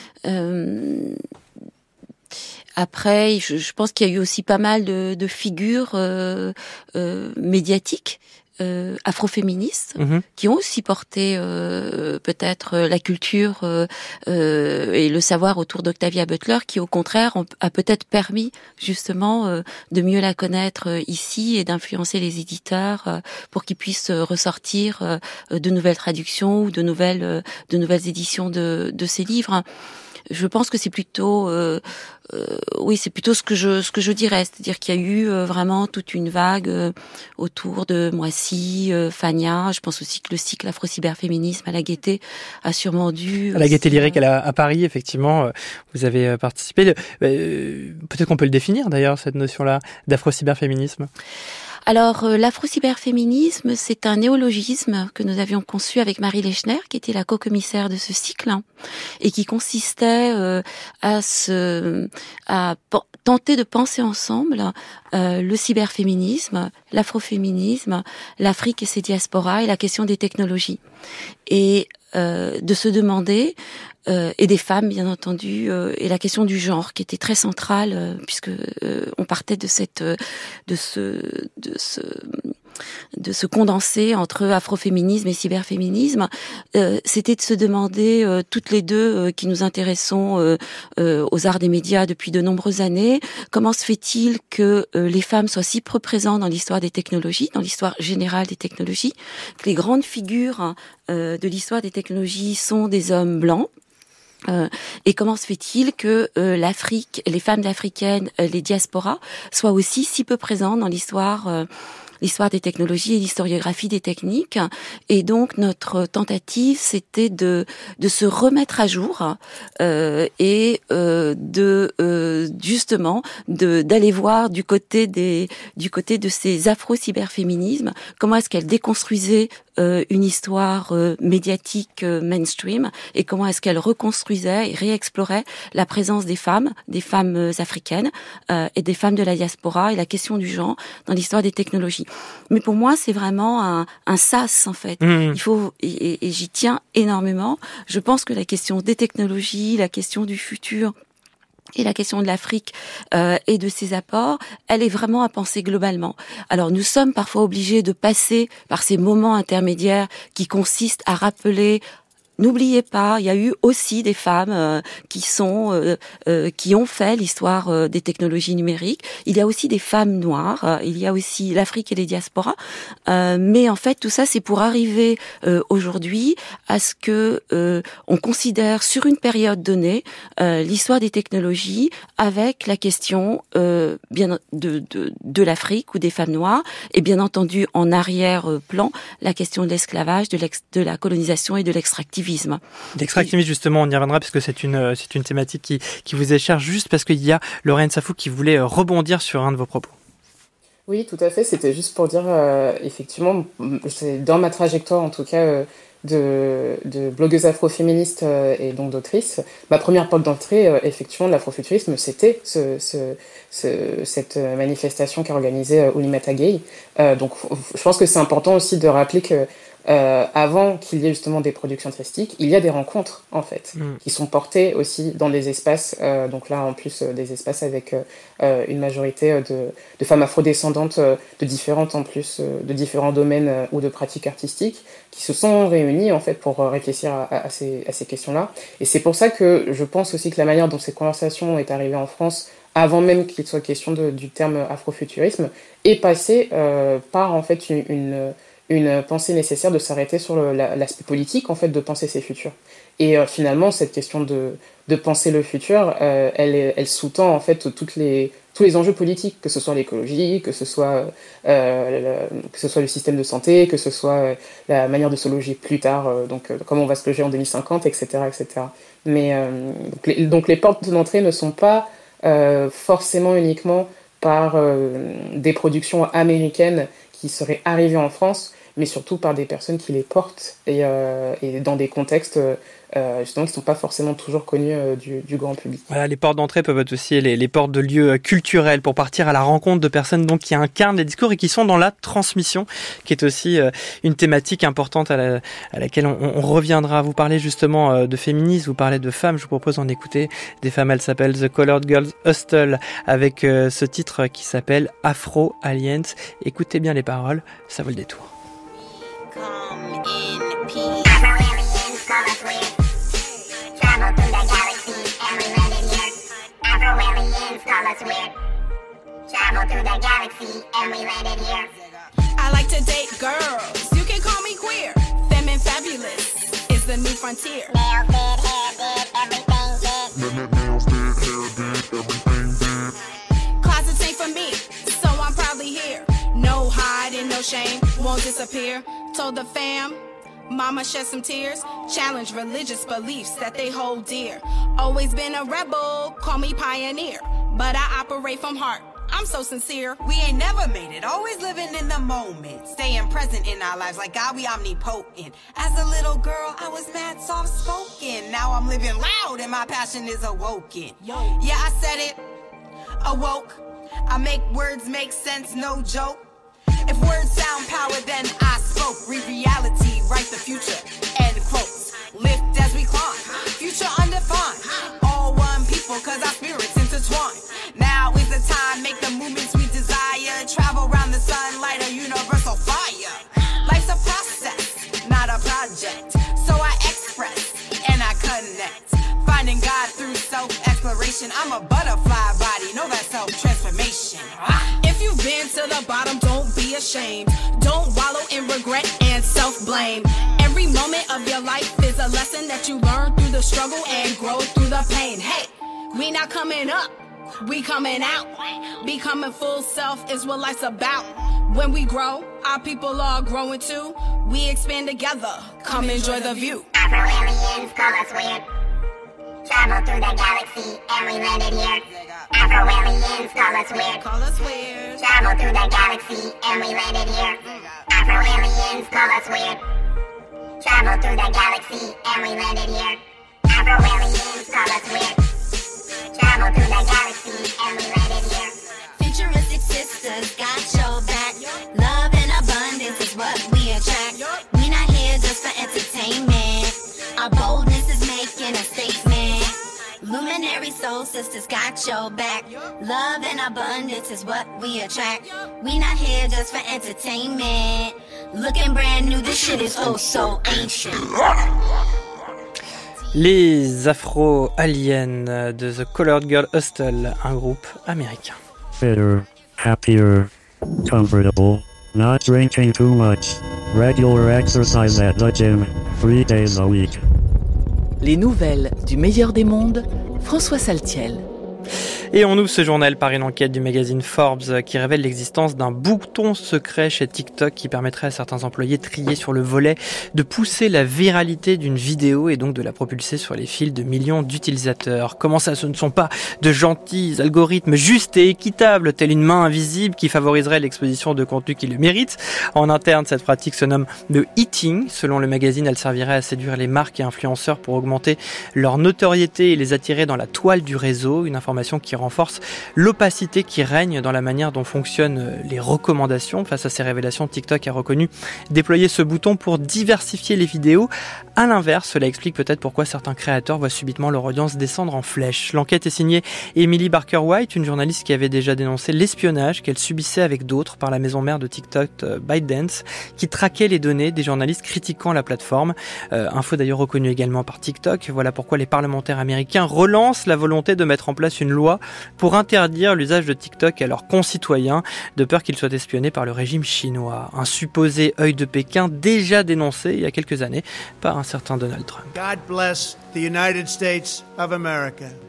Après, je pense qu'il y a eu aussi pas mal de figures médiatiques afroféministes qui ont aussi porté peut-être la culture et le savoir autour d'Octavia Butler, qui au contraire a peut-être permis justement de mieux la connaître ici et d'influencer les éditeurs pour qu'ils puissent ressortir de nouvelles traductions ou de nouvelles éditions de ces livres. Je pense que c'est plutôt c'est plutôt ce que je dirais, c'est-à-dire qu'il y a eu vraiment toute une vague autour de Moissy, Fania. Je pense aussi que le cycle Afro-cyberféminisme à la Gaîté a sûrement dû... À la Gaîté lyrique à Paris, effectivement, vous avez participé. Peut-être qu'on peut le définir d'ailleurs, cette notion-là d'afro-cyberféminisme. Alors, l'afro-cyberféminisme, c'est un néologisme que nous avions conçu avec Marie Lechner, qui était la co-commissaire de ce cycle, et qui consistait à tenter de penser ensemble le cyberféminisme, l'afroféminisme, l'Afrique et ses diasporas et la question des technologies. Et de se demander, et des femmes bien entendu, et la question du genre qui était très centrale puisque on partait de ce condensé entre afroféminisme et cyberféminisme, c'était de se demander toutes les deux qui nous intéressons aux arts des médias depuis de nombreuses années, comment se fait-il que les femmes soient si peu présentes dans l'histoire des technologies, dans l'histoire générale des technologies, que les grandes figures de l'histoire des technologies sont des hommes blancs. Et comment se fait-il que l'Afrique, les femmes africaines, les diasporas soient aussi si peu présentes dans l'histoire des technologies et l'historiographie des techniques. Et donc notre tentative, c'était de se remettre à jour et justement d'aller voir du côté de ces afro-cyberféminismes, comment est-ce qu'elles déconstruisaient une histoire médiatique mainstream et comment est-ce qu'elle reconstruisait et réexplorait la présence des femmes africaines et des femmes de la diaspora et la question du genre dans l'histoire des technologies. Mais pour moi, c'est vraiment un sas en fait. Il faut et j'y tiens énormément. Je pense que la question des technologies, la question du futur et la question de l'Afrique et de ses apports, elle est vraiment à penser globalement. Alors nous sommes parfois obligés de passer par ces moments intermédiaires qui consistent à rappeler. N'oubliez pas, il y a eu aussi des femmes qui ont fait l'histoire des technologies numériques. Il y a aussi des femmes noires. Il y a aussi l'Afrique et les diasporas. Mais en fait, tout ça, c'est pour arriver aujourd'hui à ce que on considère sur une période donnée l'histoire des technologies avec la question bien de l'Afrique ou des femmes noires et bien entendu en arrière-plan la question de l'esclavage, de la colonisation et de l'extractivisme. L'extractivisme, justement, on y reviendra parce que c'est une thématique qui vous est chère, juste parce qu'il y a Lorraine Safou qui voulait rebondir sur un de vos propos. Oui, tout à fait. C'était juste pour dire, effectivement, c'est dans ma trajectoire, en tout cas, de blogueuse afroféministe et donc d'autrice, ma première porte d'entrée, effectivement, de l'afrofuturisme, c'était cette manifestation qu'a organisée Oulimata Gueye. Donc, je pense que c'est important aussi de rappeler que avant qu'il y ait justement des productions artistiques, il y a des rencontres en fait qui sont portées aussi dans des espaces, donc là en plus des espaces avec une majorité de femmes afrodescendantes de différents domaines ou de pratiques artistiques qui se sont réunies en fait pour réfléchir à ces questions-là. Et c'est pour ça que je pense aussi que la manière dont cette conversation est arrivée en France, avant même qu'il soit question du terme afrofuturisme, est passée par en fait une pensée nécessaire de s'arrêter sur l'aspect politique en fait de penser ses futurs. Et finalement cette question de penser le futur, elle sous-tend en fait tous les enjeux politiques, que ce soit l'écologie, que ce soit le système de santé, que ce soit la manière de se loger plus tard, comment on va se loger en 2050, etc., etc. Mais donc les portes d'entrée ne sont pas forcément uniquement par des productions américaines qui seraient arrivés en France, mais surtout par des personnes qui les portent et dans des contextes justement qui ne sont pas forcément toujours connus du grand public. Voilà, les portes d'entrée peuvent être aussi les portes de lieux culturels pour partir à la rencontre de personnes donc qui incarnent les discours et qui sont dans la transmission, qui est aussi une thématique importante à laquelle on reviendra. Vous parlez justement de féminisme, vous parlez de femmes, je vous propose d'en écouter des femmes. Elles s'appellent The Colored Girls Hustle avec ce titre qui s'appelle Afro Aliens. Écoutez bien les paroles, ça vaut le détour. Travel through the galaxy and we landed here. I like to date girls. You can call me queer. Femme fabulous is the new frontier. Nails did, hair did, everything did. Nails did, hair did, everything did. Closets ain't for me, so I'm proudly here. No hiding, no shame, won't disappear. Told the fam, mama shed some tears. Challenge religious beliefs that they hold dear. Always been a rebel, call me pioneer. But I operate from heart. I'm so sincere. We ain't never made it, always living in the moment. Staying present in our lives like God, we omnipotent. As a little girl, I was mad soft-spoken. Now I'm living loud and my passion is awoken. Yeah, I said it, awoke. I make words make sense, no joke. If words sound power, then I spoke. Read reality, write the future, end quotes. Lift as we climb, future undefined. All one people, cause our spirits intertwine. Now is the time, make the movements we desire. Travel around the sun, light a universal fire. Life's a process, not a project. So I express and I connect. Finding God through self-exploration. I'm a butterfly body, know that self-transformation. If you've been to the bottom, don't be ashamed. Don't wallow in regret and self-blame. Every moment of your life is a lesson that you learn through the struggle and grow through the pain. Hey, we not coming up, we coming out. Becoming full self is what life's about. When we grow, our people are growing too. We expand together, come enjoy the view. Afro-aliens call us weird. Travel through the galaxy and we landed here. Afro-aliens call us weird. Call us weird. Travel through the galaxy and we landed here. Afro-aliens call us weird. Travel through the galaxy and we landed here. Afro-aliens call us weird. Travel through the galaxy and we landed here. Futuristic sisters got your back. Love and abundance is what we attract. We not here just for entertainment. Our boldness is making a statement. Luminary soul sisters got your back. Love and abundance is what we attract. We not here just for entertainment. Looking brand new, this shit is oh so ancient. Les Afro-Aliens de The Colored Girl Hustle, un groupe américain. Fitter, happier, comfortable, not drinking too much, regular exercise at the gym, 3 days a week. Les nouvelles du meilleur des mondes, François Saltiel. Et on ouvre ce journal par une enquête du magazine Forbes qui révèle l'existence d'un bouton secret chez TikTok qui permettrait à certains employés triés sur le volet de pousser la viralité d'une vidéo et donc de la propulser sur les fils de millions d'utilisateurs. Comment ça, ce ne sont pas de gentils algorithmes justes et équitables, telle une main invisible qui favoriserait l'exposition de contenu qui le mérite. En interne, cette pratique se nomme le eating. Selon le magazine, elle servirait à séduire les marques et influenceurs pour augmenter leur notoriété et les attirer dans la toile du réseau. Une information qui renforce l'opacité qui règne dans la manière dont fonctionnent les recommandations. Face à ces révélations, TikTok a reconnu déployer ce bouton pour diversifier les vidéos. À l'inverse, cela explique peut-être pourquoi certains créateurs voient subitement leur audience descendre en flèche. L'enquête est signée Emily Barker-White, une journaliste qui avait déjà dénoncé l'espionnage qu'elle subissait avec d'autres par la maison mère de TikTok, ByteDance, qui traquait les données des journalistes critiquant la plateforme. Info d'ailleurs reconnue également par TikTok. Voilà pourquoi les parlementaires américains relancent la volonté de mettre en place une loi pour interdire l'usage de TikTok à leurs concitoyens, de peur qu'ils soient espionnés par le régime chinois. Un supposé œil de Pékin déjà dénoncé il y a quelques années par un certain Donald Trump. God bless the United States of America.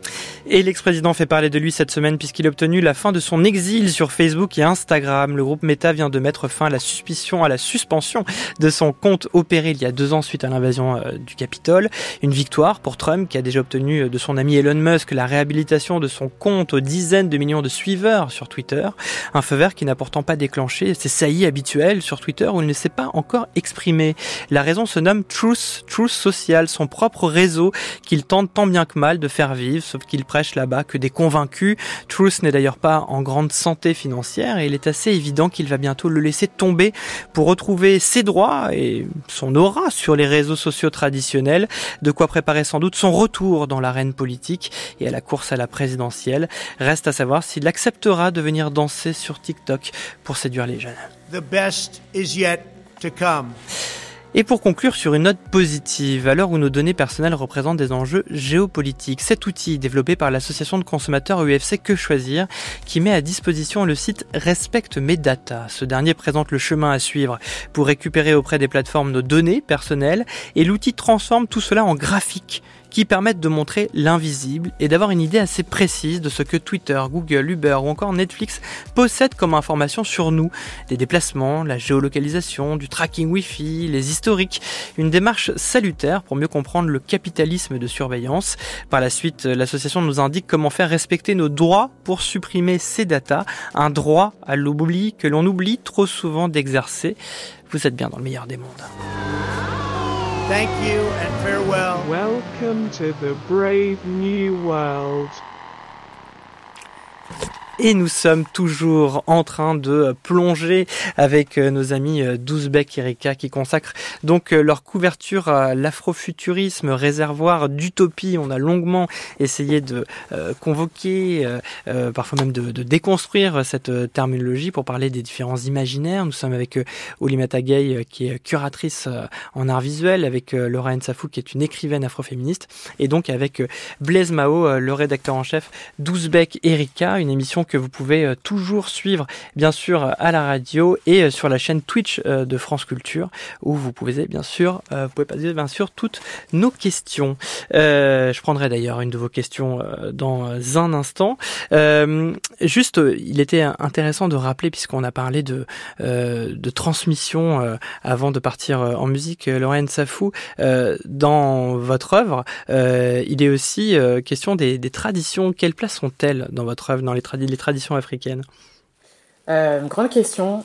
Et l'ex-président fait parler de lui cette semaine puisqu'il a obtenu la fin de son exil sur Facebook et Instagram. Le groupe Meta vient de mettre fin à la suspension de son compte opéré il y a 2 ans suite à l'invasion du Capitole. Une victoire pour Trump qui a déjà obtenu de son ami Elon Musk la réhabilitation de son compte aux dizaines de millions de suiveurs sur Twitter. Un feu vert qui n'a pourtant pas déclenché ses saillies habituelles sur Twitter où il ne s'est pas encore exprimé. La raison se nomme Truth Social, son propre réseau qu'il tente tant bien que mal de faire vivre, sauf qu'il prêche là-bas que des convaincus. Truth n'est d'ailleurs pas en grande santé financière et il est assez évident qu'il va bientôt le laisser tomber pour retrouver ses droits et son aura sur les réseaux sociaux traditionnels, de quoi préparer sans doute son retour dans l'arène politique et à la course à la présidentielle. Reste à savoir s'il acceptera de venir danser sur TikTok pour séduire les jeunes. The best is yet to come. Et pour conclure sur une note positive, à l'heure où nos données personnelles représentent des enjeux géopolitiques, cet outil développé par l'association de consommateurs UFC Que Choisir, qui met à disposition le site Respecte Mes Data. Ce dernier présente le chemin à suivre pour récupérer auprès des plateformes nos données personnelles et l'outil transforme tout cela en graphiques qui permettent de montrer l'invisible et d'avoir une idée assez précise de ce que Twitter, Google, Uber ou encore Netflix possèdent comme information sur nous. Les déplacements, la géolocalisation, du tracking Wi-Fi, les historiques. Une démarche salutaire pour mieux comprendre le capitalisme de surveillance. Par la suite, l'association nous indique comment faire respecter nos droits pour supprimer ces datas. Un droit à l'oubli que l'on oublie trop souvent d'exercer. Vous êtes bien dans le meilleur des mondes. Thank you and farewell. Welcome to the brave new world. Et nous sommes toujours en train de plonger avec nos amis d'Ouzbek Erika qui consacrent donc leur couverture à l'afrofuturisme, réservoir d'utopie. On a longuement essayé de convoquer, parfois même de déconstruire cette terminologie pour parler des différents imaginaires. Nous sommes avec Oulimata Gueye qui est curatrice en art visuel, avec Laura Nsafou qui est une écrivaine afroféministe et donc avec Blaise Mao, le rédacteur en chef d'Ouzbek Erika, une émission que vous pouvez toujours suivre bien sûr à la radio et sur la chaîne Twitch de France Culture où vous pouvez bien sûr poser bien sûr toutes nos questions. Je prendrai d'ailleurs une de vos questions dans un instant. Juste, il était intéressant de rappeler, puisqu'on a parlé de transmission avant de partir en musique, Laura Nsafou, dans votre œuvre, il est aussi question des traditions. Quelle place sont-elles dans votre œuvre, dans les traditions africaines? Grande question,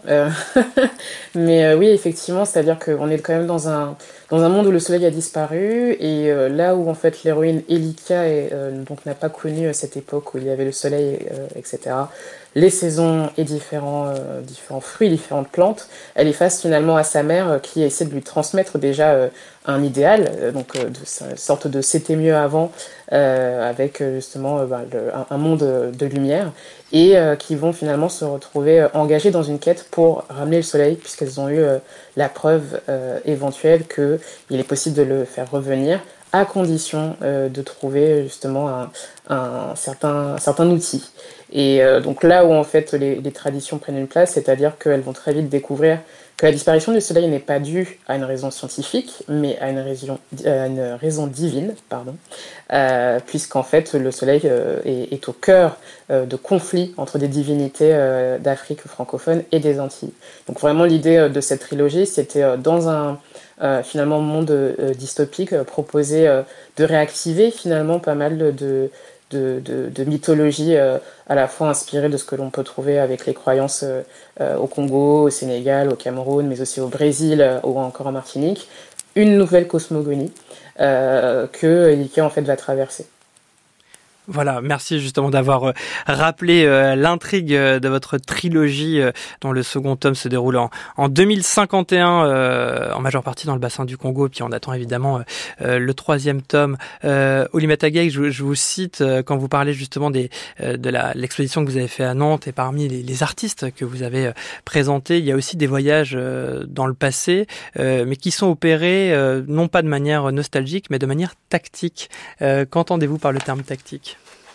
mais oui, effectivement, c'est-à-dire qu'on est quand même dans un monde où le soleil a disparu et là où en fait l'héroïne Elika donc n'a pas connu cette époque où il y avait le soleil, etc. Les saisons et différents fruits, différentes plantes, elle est face finalement à sa mère qui essaie de lui transmettre déjà un idéal, donc de sorte de c'était mieux avant, avec justement un monde de lumière, et qui vont finalement se retrouver engagées dans une quête pour ramener le soleil, puisqu'elles ont eu la preuve éventuelle qu'il est possible de le faire revenir, à condition de trouver justement un certain outil. Et donc là où en fait les traditions prennent une place, c'est-à-dire qu'elles vont très vite découvrir que la disparition du soleil n'est pas due à une raison scientifique, mais à une raison divine, puisqu'en fait le soleil est au cœur de conflits entre des divinités d'Afrique francophone et des Antilles. Donc vraiment l'idée de cette trilogie, c'était dans un finalement monde dystopique, proposer de réactiver finalement pas mal de mythologie à la fois inspirée de ce que l'on peut trouver avec les croyances au Congo, au Sénégal, au Cameroun, mais aussi au Brésil ou encore en Martinique, une nouvelle cosmogonie que Elika en fait va traverser. Voilà, merci justement d'avoir rappelé l'intrigue de votre trilogie dont le second tome se déroule en 2051, en majeure partie dans le bassin du Congo, et puis on attend évidemment le troisième tome. Oulimata Gueye, je vous cite quand vous parlez justement de l'exposition que vous avez fait à Nantes, et parmi les artistes que vous avez présentés, il y a aussi des voyages dans le passé, mais qui sont opérés non pas de manière nostalgique, mais de manière tactique. Qu'entendez-vous par le terme tactique ?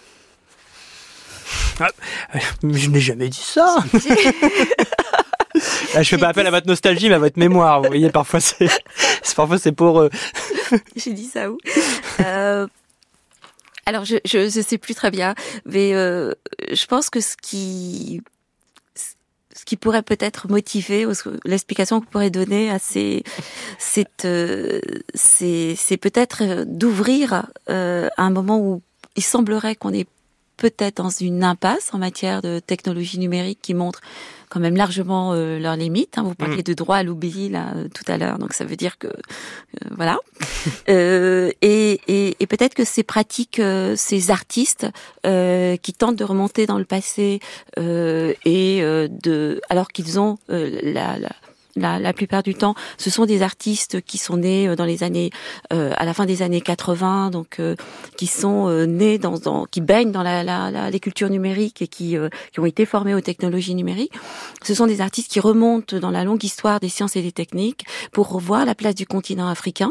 Je n'ai jamais dit ça. Je fais pas appel à votre nostalgie, mais à votre mémoire. Vous voyez, parfois c'est pour eux. J'ai dit ça où Alors, je sais plus très bien, mais je pense que ce qui pourrait peut-être motiver, l'explication que vous pourrez donner à c'est peut-être d'ouvrir un moment où il semblerait qu'on est peut-être dans une impasse en matière de technologie numérique qui montre quand même largement leurs limites. Vous parliez de droit à l'oubli là tout à l'heure, donc ça veut dire que voilà. Et peut-être que ces pratiques, ces artistes qui tentent de remonter dans le passé alors qu'ils ont la plupart du temps, ce sont des artistes qui sont nés dans les années à la fin des années 80, donc qui sont nés qui baignent dans les cultures numériques et qui ont été formés aux technologies numériques. Ce sont des artistes qui remontent dans la longue histoire des sciences et des techniques pour revoir la place du continent africain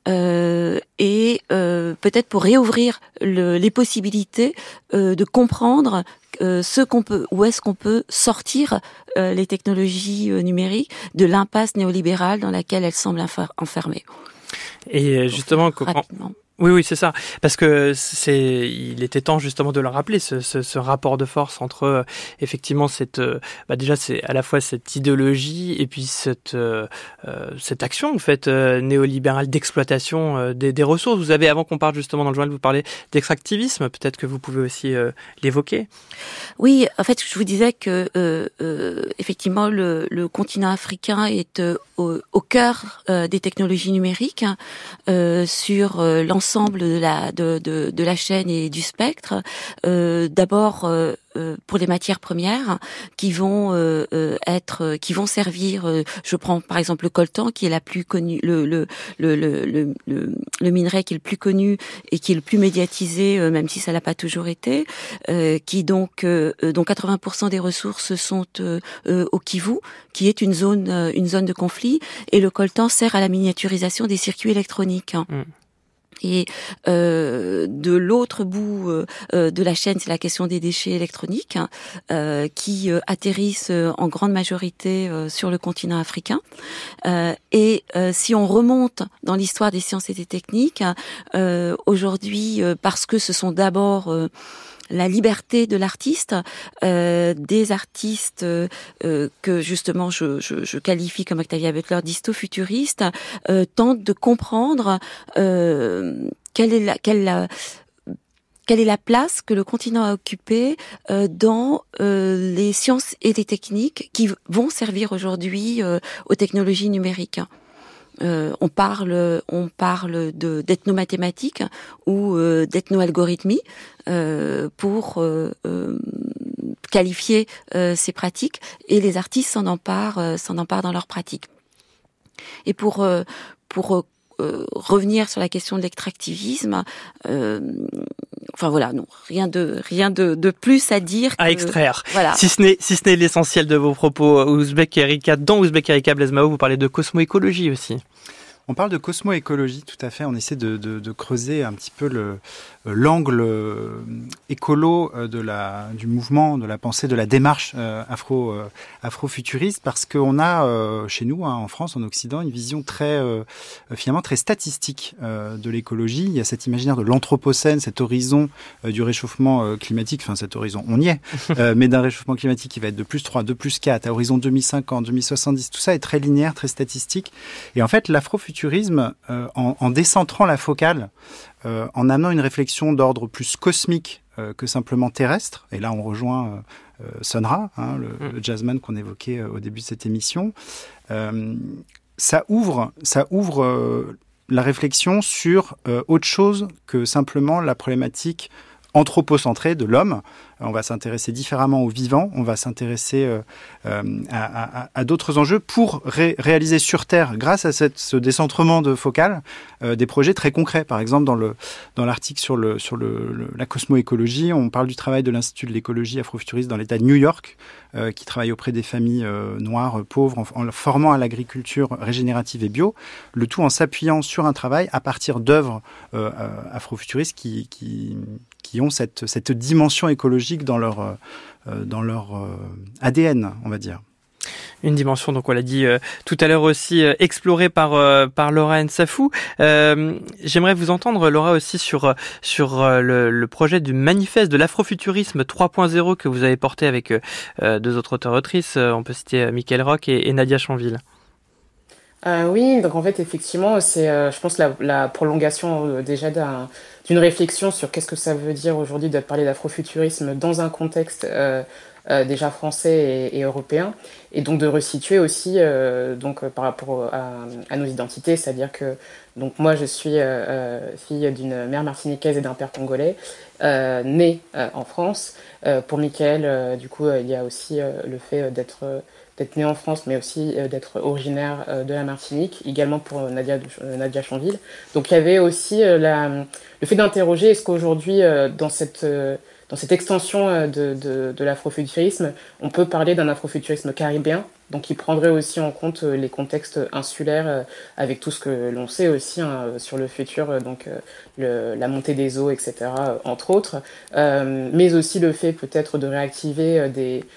et peut-être pour réouvrir les possibilités de comprendre où est-ce qu'on peut sortir les technologies numériques de l'impasse néolibérale dans laquelle elles semblent enfermées. Et justement, rapidement. Oui, c'est ça. Parce que il était temps justement de le rappeler, ce rapport de force entre effectivement déjà c'est à la fois cette idéologie et puis cette action en fait néolibérale d'exploitation des ressources. Vous avez, avant qu'on parte justement dans le journal, vous parlez d'extractivisme. Peut-être que vous pouvez aussi l'évoquer. Oui, en fait, je vous disais que effectivement le continent africain est au cœur des technologies numériques sur l'ensemble de la chaîne et du spectre. D'abord pour les matières premières qui vont servir. Je prends par exemple le coltan qui est la plus connue, le minerai qui est le plus connu et qui est le plus médiatisé, même si ça l'a pas toujours été. Qui dont 80% des ressources sont au Kivu, qui est une zone de conflit, et le coltan sert à la miniaturisation des circuits électroniques. Et de l'autre bout de la chaîne, c'est la question des déchets électroniques qui atterrissent en grande majorité sur le continent africain. Et si on remonte dans l'histoire des sciences et des techniques, aujourd'hui, parce que ce sont d'abord la liberté de l'artiste, des artistes que justement je qualifie comme Octavia Butler d'histo-futuristes, tentent de comprendre quelle est la place que le continent a occupée dans les sciences et les techniques qui vont servir aujourd'hui aux technologies numériques. On parle d'ethnomathématiques ou d'ethnoalgorithmie pour qualifier ces pratiques, et les artistes s'en emparent dans leurs pratiques. Et pour revenir sur la question de l'extractivisme, rien de plus à dire. À extraire. Voilà. Si ce n'est l'essentiel de vos propos, Ouzbek Erika, dans Ouzbek Erika Blesmao, vous parlez de cosmoécologie aussi. On parle de cosmoécologie, tout à fait. On essaie de creuser un petit peu l'angle écolo du mouvement, de la pensée, de la démarche afro-futuriste, parce qu'on a chez nous, en France, en Occident, une vision finalement très statistique de l'écologie. Il y a cet imaginaire de l'anthropocène, cet horizon du réchauffement climatique, enfin cet horizon, on y est, mais d'un réchauffement climatique qui va être de plus 3, de plus 4, à horizon 2050, 2070, tout ça est très linéaire, très statistique. Et en fait, l'afrofuturisme, en décentrant la focale, en amenant une réflexion d'ordre plus cosmique que simplement terrestre, et là on rejoint Sun Ra, le jazzman qu'on évoquait au début de cette émission, ça ouvre la réflexion sur autre chose que simplement la problématique anthropocentrée de l'homme. On va s'intéresser différemment aux vivants, on va s'intéresser à d'autres enjeux pour réaliser sur Terre, grâce à ce décentrement de focale, des projets très concrets. Par exemple, dans l'article sur la cosmoécologie, on parle du travail de l'Institut de l'écologie afrofuturiste dans l'État de New York, qui travaille auprès des familles noires, pauvres, en formant à l'agriculture régénérative et bio, le tout en s'appuyant sur un travail à partir d'œuvres afrofuturistes qui ont cette dimension écologique dans leur ADN, on va dire. Une dimension, donc on l'a dit tout à l'heure aussi, explorée par Laura Nsafou. J'aimerais vous entendre, Laura, aussi sur le projet du manifeste de l'afrofuturisme 3.0 que vous avez porté avec deux autres auteurs-autrices. On peut citer Mickaël Roch et Nadia Chanville. Oui, donc en fait, effectivement, c'est, je pense, la prolongation déjà d'une réflexion sur qu'est-ce que ça veut dire aujourd'hui de parler d'afrofuturisme dans un contexte déjà français et européen, et donc de resituer aussi par rapport à nos identités, c'est-à-dire que donc moi je suis fille d'une mère martiniquaise et d'un père congolais, née en France. Pour Mickaël, du coup, il y a aussi le fait d'être né en France, mais aussi d'être originaire de la Martinique, également pour Nadia Chanville. Donc il y avait aussi le fait d'interroger est-ce qu'aujourd'hui, dans cette extension de l'afrofuturisme, on peut parler d'un afrofuturisme caribéen, donc qui prendrait aussi en compte les contextes insulaires, avec tout ce que l'on sait aussi sur le futur, donc la montée des eaux, etc., entre autres, mais aussi le fait peut-être de réactiver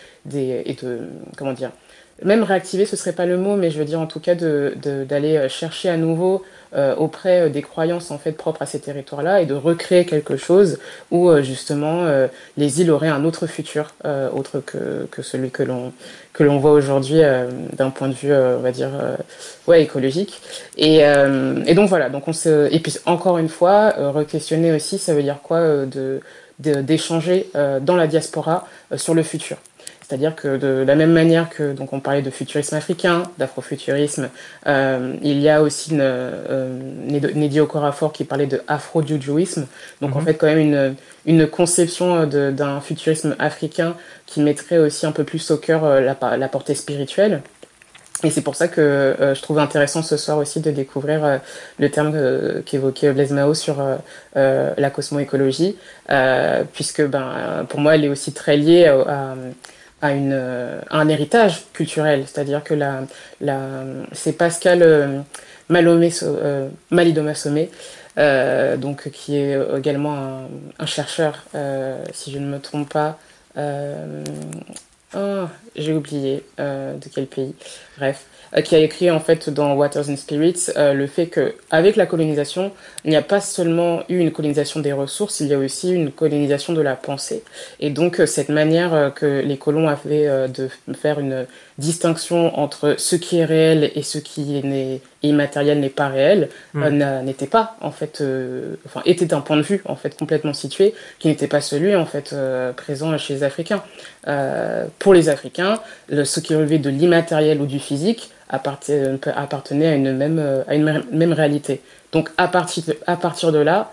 même réactiver, ce serait pas le mot, mais je veux dire en tout cas d'aller chercher à nouveau auprès des croyances en fait propres à ces territoires-là et de recréer quelque chose où justement les îles auraient un autre futur autre que celui que l'on voit aujourd'hui d'un point de vue on va dire écologique et donc voilà, donc et puis encore une fois re-questionner aussi ça veut dire quoi d'échanger dans la diaspora sur le futur. C'est-à-dire que de la même manière que donc on parlait de futurisme africain, d'afrofuturisme, il y a aussi Nnedi Okorafor qui parlait de afro-jujuisme. Donc en fait quand même une conception d'un futurisme africain qui mettrait aussi un peu plus au cœur la portée spirituelle. Et c'est pour ça que je trouve intéressant ce soir aussi de découvrir le terme qu'évoquait Blaise Mao sur la cosmoécologie, puisque pour moi elle est aussi très liée à un héritage culturel, c'est-à-dire que c'est Pascal Malidoma Somé, donc qui est également un chercheur, si je ne me trompe pas. J'ai oublié de quel pays. Bref, qui a écrit en fait dans Waters and Spirits le fait que avec la colonisation, il n'y a pas seulement eu une colonisation des ressources, il y a aussi une colonisation de la pensée. Et donc cette manière que les colons avaient de faire une distinction entre ce qui est réel et ce qui est immatériel n'est pas réel n'était pas en fait était un point de vue en fait complètement situé qui n'était pas celui en fait présent chez les Africains. Pour les Africains, ce qui relevait de l'immatériel ou du physique appartenait à une même réalité. Donc à partir de là,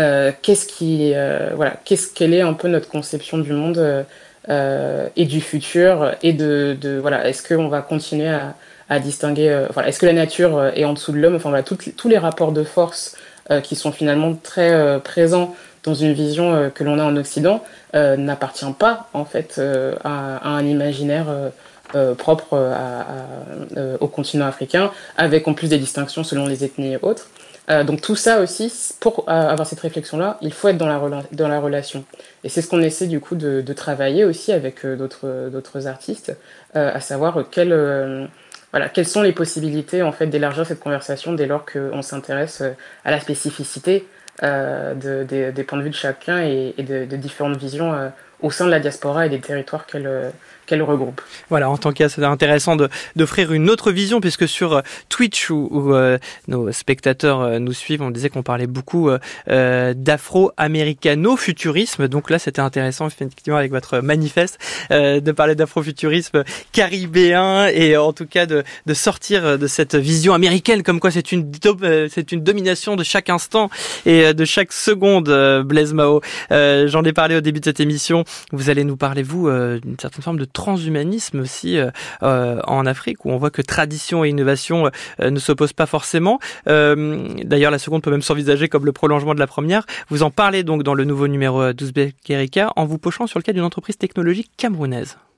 quelle est un peu notre conception du monde et du futur et est-ce qu'on va continuer à distinguer est-ce que la nature est en dessous de l'homme, tous les rapports de force qui sont finalement très présents dans une vision que l'on a en Occident n'appartient pas en fait à un imaginaire propre au continent africain, avec en plus des distinctions selon les ethnies et autres. Donc tout ça aussi, pour avoir cette réflexion-là, il faut être dans la relation. Et c'est ce qu'on essaie du coup de travailler aussi avec d'autres artistes, à savoir quelles sont les possibilités en fait d'élargir cette conversation dès lors qu'on s'intéresse à la spécificité des points de vue de chacun et de différentes visions au sein de la diaspora et des territoires qu'elle regroupe. Voilà, en tant que cas, c'est intéressant d'offrir une autre vision, puisque sur Twitch où nos spectateurs nous suivent, on disait qu'on parlait beaucoup d'afro-américano-futurisme. Donc là, c'était intéressant, effectivement, avec votre manifeste, de parler d'afrofuturisme caribéen et en tout cas de sortir de cette vision américaine, comme quoi c'est une domination de chaque instant et de chaque seconde, Blaise Mao. J'en ai parlé au début de cette émission. Vous allez nous parler, vous, d'une certaine forme de transhumanisme aussi en Afrique, où on voit que tradition et innovation ne s'opposent pas forcément. D'ailleurs, la seconde peut même s'envisager comme le prolongement de la première. Vous en parlez donc dans le nouveau numéro d'Ouzbek Erika en vous penchant sur le cas d'une entreprise technologique camerounaise.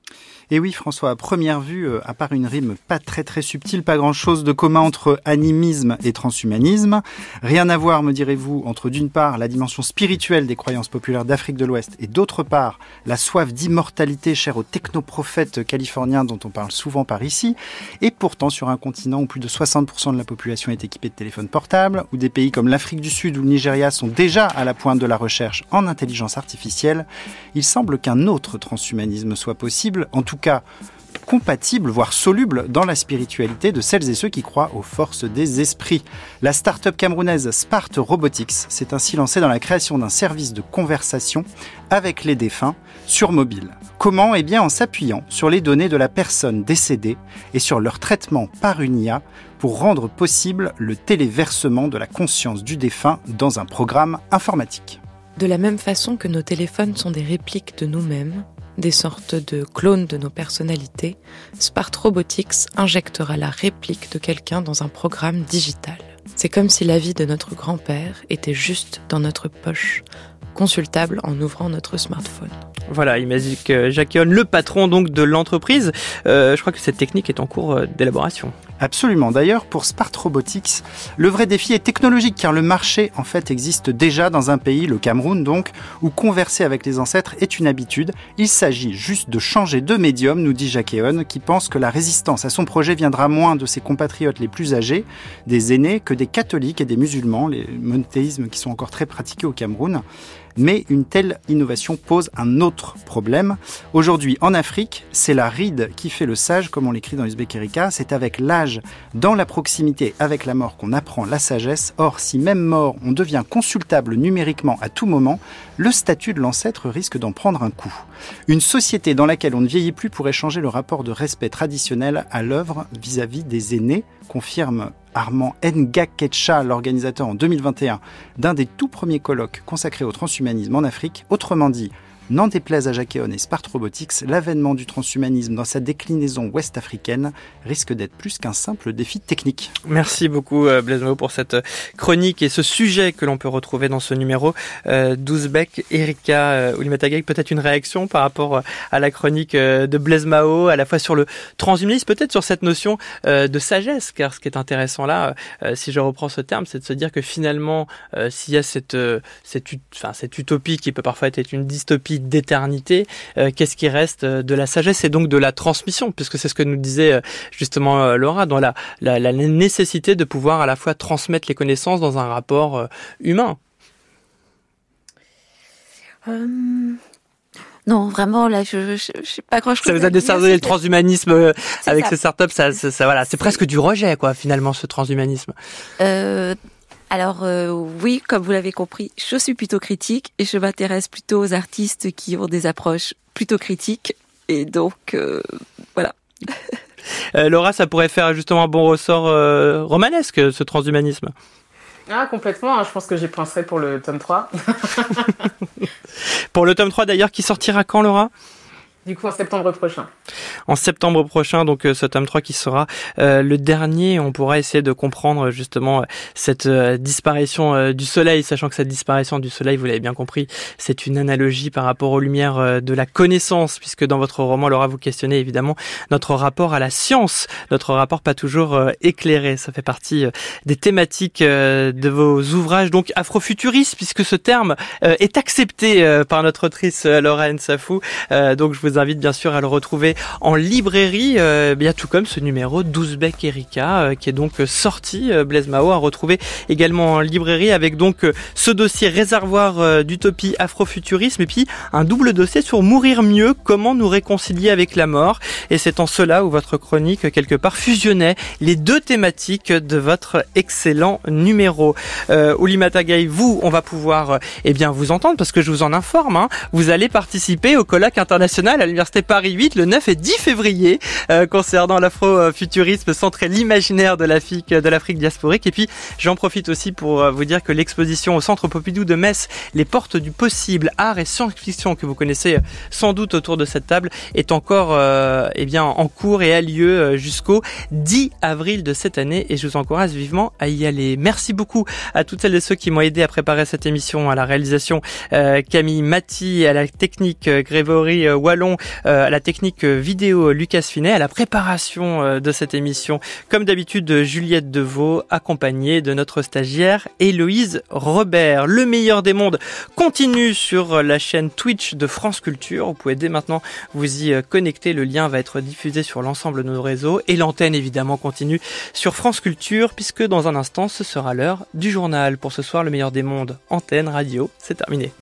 Et oui, François, à première vue, à part une rime pas très subtile, pas grand-chose de commun entre animisme et transhumanisme. Rien à voir, me direz-vous, entre d'une part la dimension spirituelle des croyances populaires d'Afrique de l'Ouest et d'autre part la soif d'immortalité chère aux technoprophètes californiens dont on parle souvent par ici. Et pourtant, sur un continent où plus de 60% de la population est équipée de téléphones portables, où des pays comme l'Afrique du Sud ou le Nigeria sont déjà à la pointe de la recherche en intelligence artificielle, il semble qu'un autre transhumanisme soit possible, en tout cas compatible, voire soluble dans la spiritualité de celles et ceux qui croient aux forces des esprits. La start-up camerounaise Spart Robotics s'est ainsi lancée dans la création d'un service de conversation avec les défunts sur mobile. Comment ? Eh bien en s'appuyant sur les données de la personne décédée et sur leur traitement par une IA pour rendre possible le téléversement de la conscience du défunt dans un programme informatique. De la même façon que nos téléphones sont des répliques de nous-mêmes, des sortes de clones de nos personnalités, Spart Robotics injectera la réplique de quelqu'un dans un programme digital. C'est comme si la vie de notre grand-père était juste dans notre poche, consultable en ouvrant notre smartphone. Voilà, Imagic Jacquion, le patron donc de l'entreprise. Je crois que cette technique est en cours d'élaboration. Absolument. D'ailleurs, pour Spart Robotics, le vrai défi est technologique car le marché en fait existe déjà dans un pays, le Cameroun donc, où converser avec les ancêtres est une habitude. Il s'agit juste de changer de médium, nous dit Jacquion, qui pense que la résistance à son projet viendra moins de ses compatriotes les plus âgés, des aînés, que des catholiques et des musulmans, les monothéismes qui sont encore très pratiqués au Cameroun. Mais une telle innovation pose un autre problème. Aujourd'hui, en Afrique, c'est la ride qui fait le sage, comme on l'écrit dans Uzbek Erika. C'est avec l'âge, dans la proximité avec la mort, qu'on apprend la sagesse. Or, si même mort, on devient consultable numériquement à tout moment, le statut de l'ancêtre risque d'en prendre un coup. Une société dans laquelle on ne vieillit plus pourrait changer le rapport de respect traditionnel à l'œuvre vis-à-vis des aînés, confirme Armand Ngaketcha, l'organisateur en 2021 d'un des tout premiers colloques consacrés au transhumanisme en Afrique. Autrement dit, n'en déplaise à Jacquion et Spart Robotics, l'avènement du transhumanisme dans sa déclinaison ouest-africaine risque d'être plus qu'un simple défi technique. Merci beaucoup Blaise Mao pour cette chronique et ce sujet que l'on peut retrouver dans ce numéro d'Uzbek Erika. Oulimata Gaye, peut-être une réaction par rapport à la chronique de Blaise Mao, à la fois sur le transhumanisme, peut-être sur cette notion de sagesse, car ce qui est intéressant là, si je reprends ce terme, c'est de se dire que finalement, s'il y a cette utopie qui peut parfois être une dystopie d'éternité, qu'est-ce qui reste de la sagesse et donc de la transmission, puisque c'est ce que nous disait justement Laura, dans la nécessité de pouvoir à la fois transmettre les connaissances dans un rapport humain. Non, vraiment, là, je sais pas grand-chose. Ça vous a désarçonné le transhumanisme avec ces startups, ça voilà, c'est presque du rejet, quoi, finalement, ce transhumanisme. Alors oui, comme vous l'avez compris, je suis plutôt critique et je m'intéresse plutôt aux artistes qui ont des approches plutôt critiques. Et donc, voilà. Laura, ça pourrait faire justement un bon ressort romanesque, ce transhumanisme. Ah, complètement. Je pense que j'y penserai pour le tome 3. Pour le tome 3, d'ailleurs, qui sortira quand, Laura ? Du coup, en septembre prochain. En septembre prochain, donc ce tome 3 qui sera le dernier. On pourra essayer de comprendre justement cette disparition du soleil, sachant que cette disparition du soleil, vous l'avez bien compris, c'est une analogie par rapport aux lumières de la connaissance, puisque dans votre roman, Laura, vous questionnez évidemment notre rapport à la science, notre rapport pas toujours éclairé. Ça fait partie des thématiques de vos ouvrages, donc afrofuturistes, puisque ce terme est accepté par notre autrice Laura Nsafou. Donc je vous invite bien sûr à le retrouver en librairie, bien tout comme ce numéro d'Uzbek Erika qui est donc sorti, Blaise Mao, à retrouver également en librairie avec donc ce dossier réservoir d'utopie afrofuturisme et puis un double dossier sur mourir mieux, comment nous réconcilier avec la mort. Et c'est en cela où votre chronique quelque part fusionnait les deux thématiques de votre excellent numéro. Oulimata Gaye, vous, on va pouvoir vous entendre parce que je vous en informe, hein, vous allez participer au colloque international à l'Université Paris 8 le 9 et 10 février concernant l'afrofuturisme centré l'imaginaire de l'Afrique diasporique. Et puis j'en profite aussi pour vous dire que l'exposition au Centre Pompidou de Metz, Les Portes du Possible, art et science-fiction, que vous connaissez sans doute autour de cette table, est encore en cours et a lieu jusqu'au 10 avril de cette année et je vous encourage vivement à y aller. Merci beaucoup à toutes celles et ceux qui m'ont aidé à préparer cette émission, à la réalisation Camille Maty, à la technique Grégory Wallon, remercions à la technique vidéo Lucas Finet, à la préparation de cette émission, comme d'habitude Juliette Deveau, accompagnée de notre stagiaire Héloïse Robert. Le meilleur des mondes continue sur la chaîne Twitch de France Culture. Vous pouvez dès maintenant vous y connecter. Le lien va être diffusé sur l'ensemble de nos réseaux et l'antenne évidemment continue sur France Culture, puisque dans un instant ce sera l'heure du journal. Pour ce soir, le meilleur des mondes, antenne, radio, c'est terminé.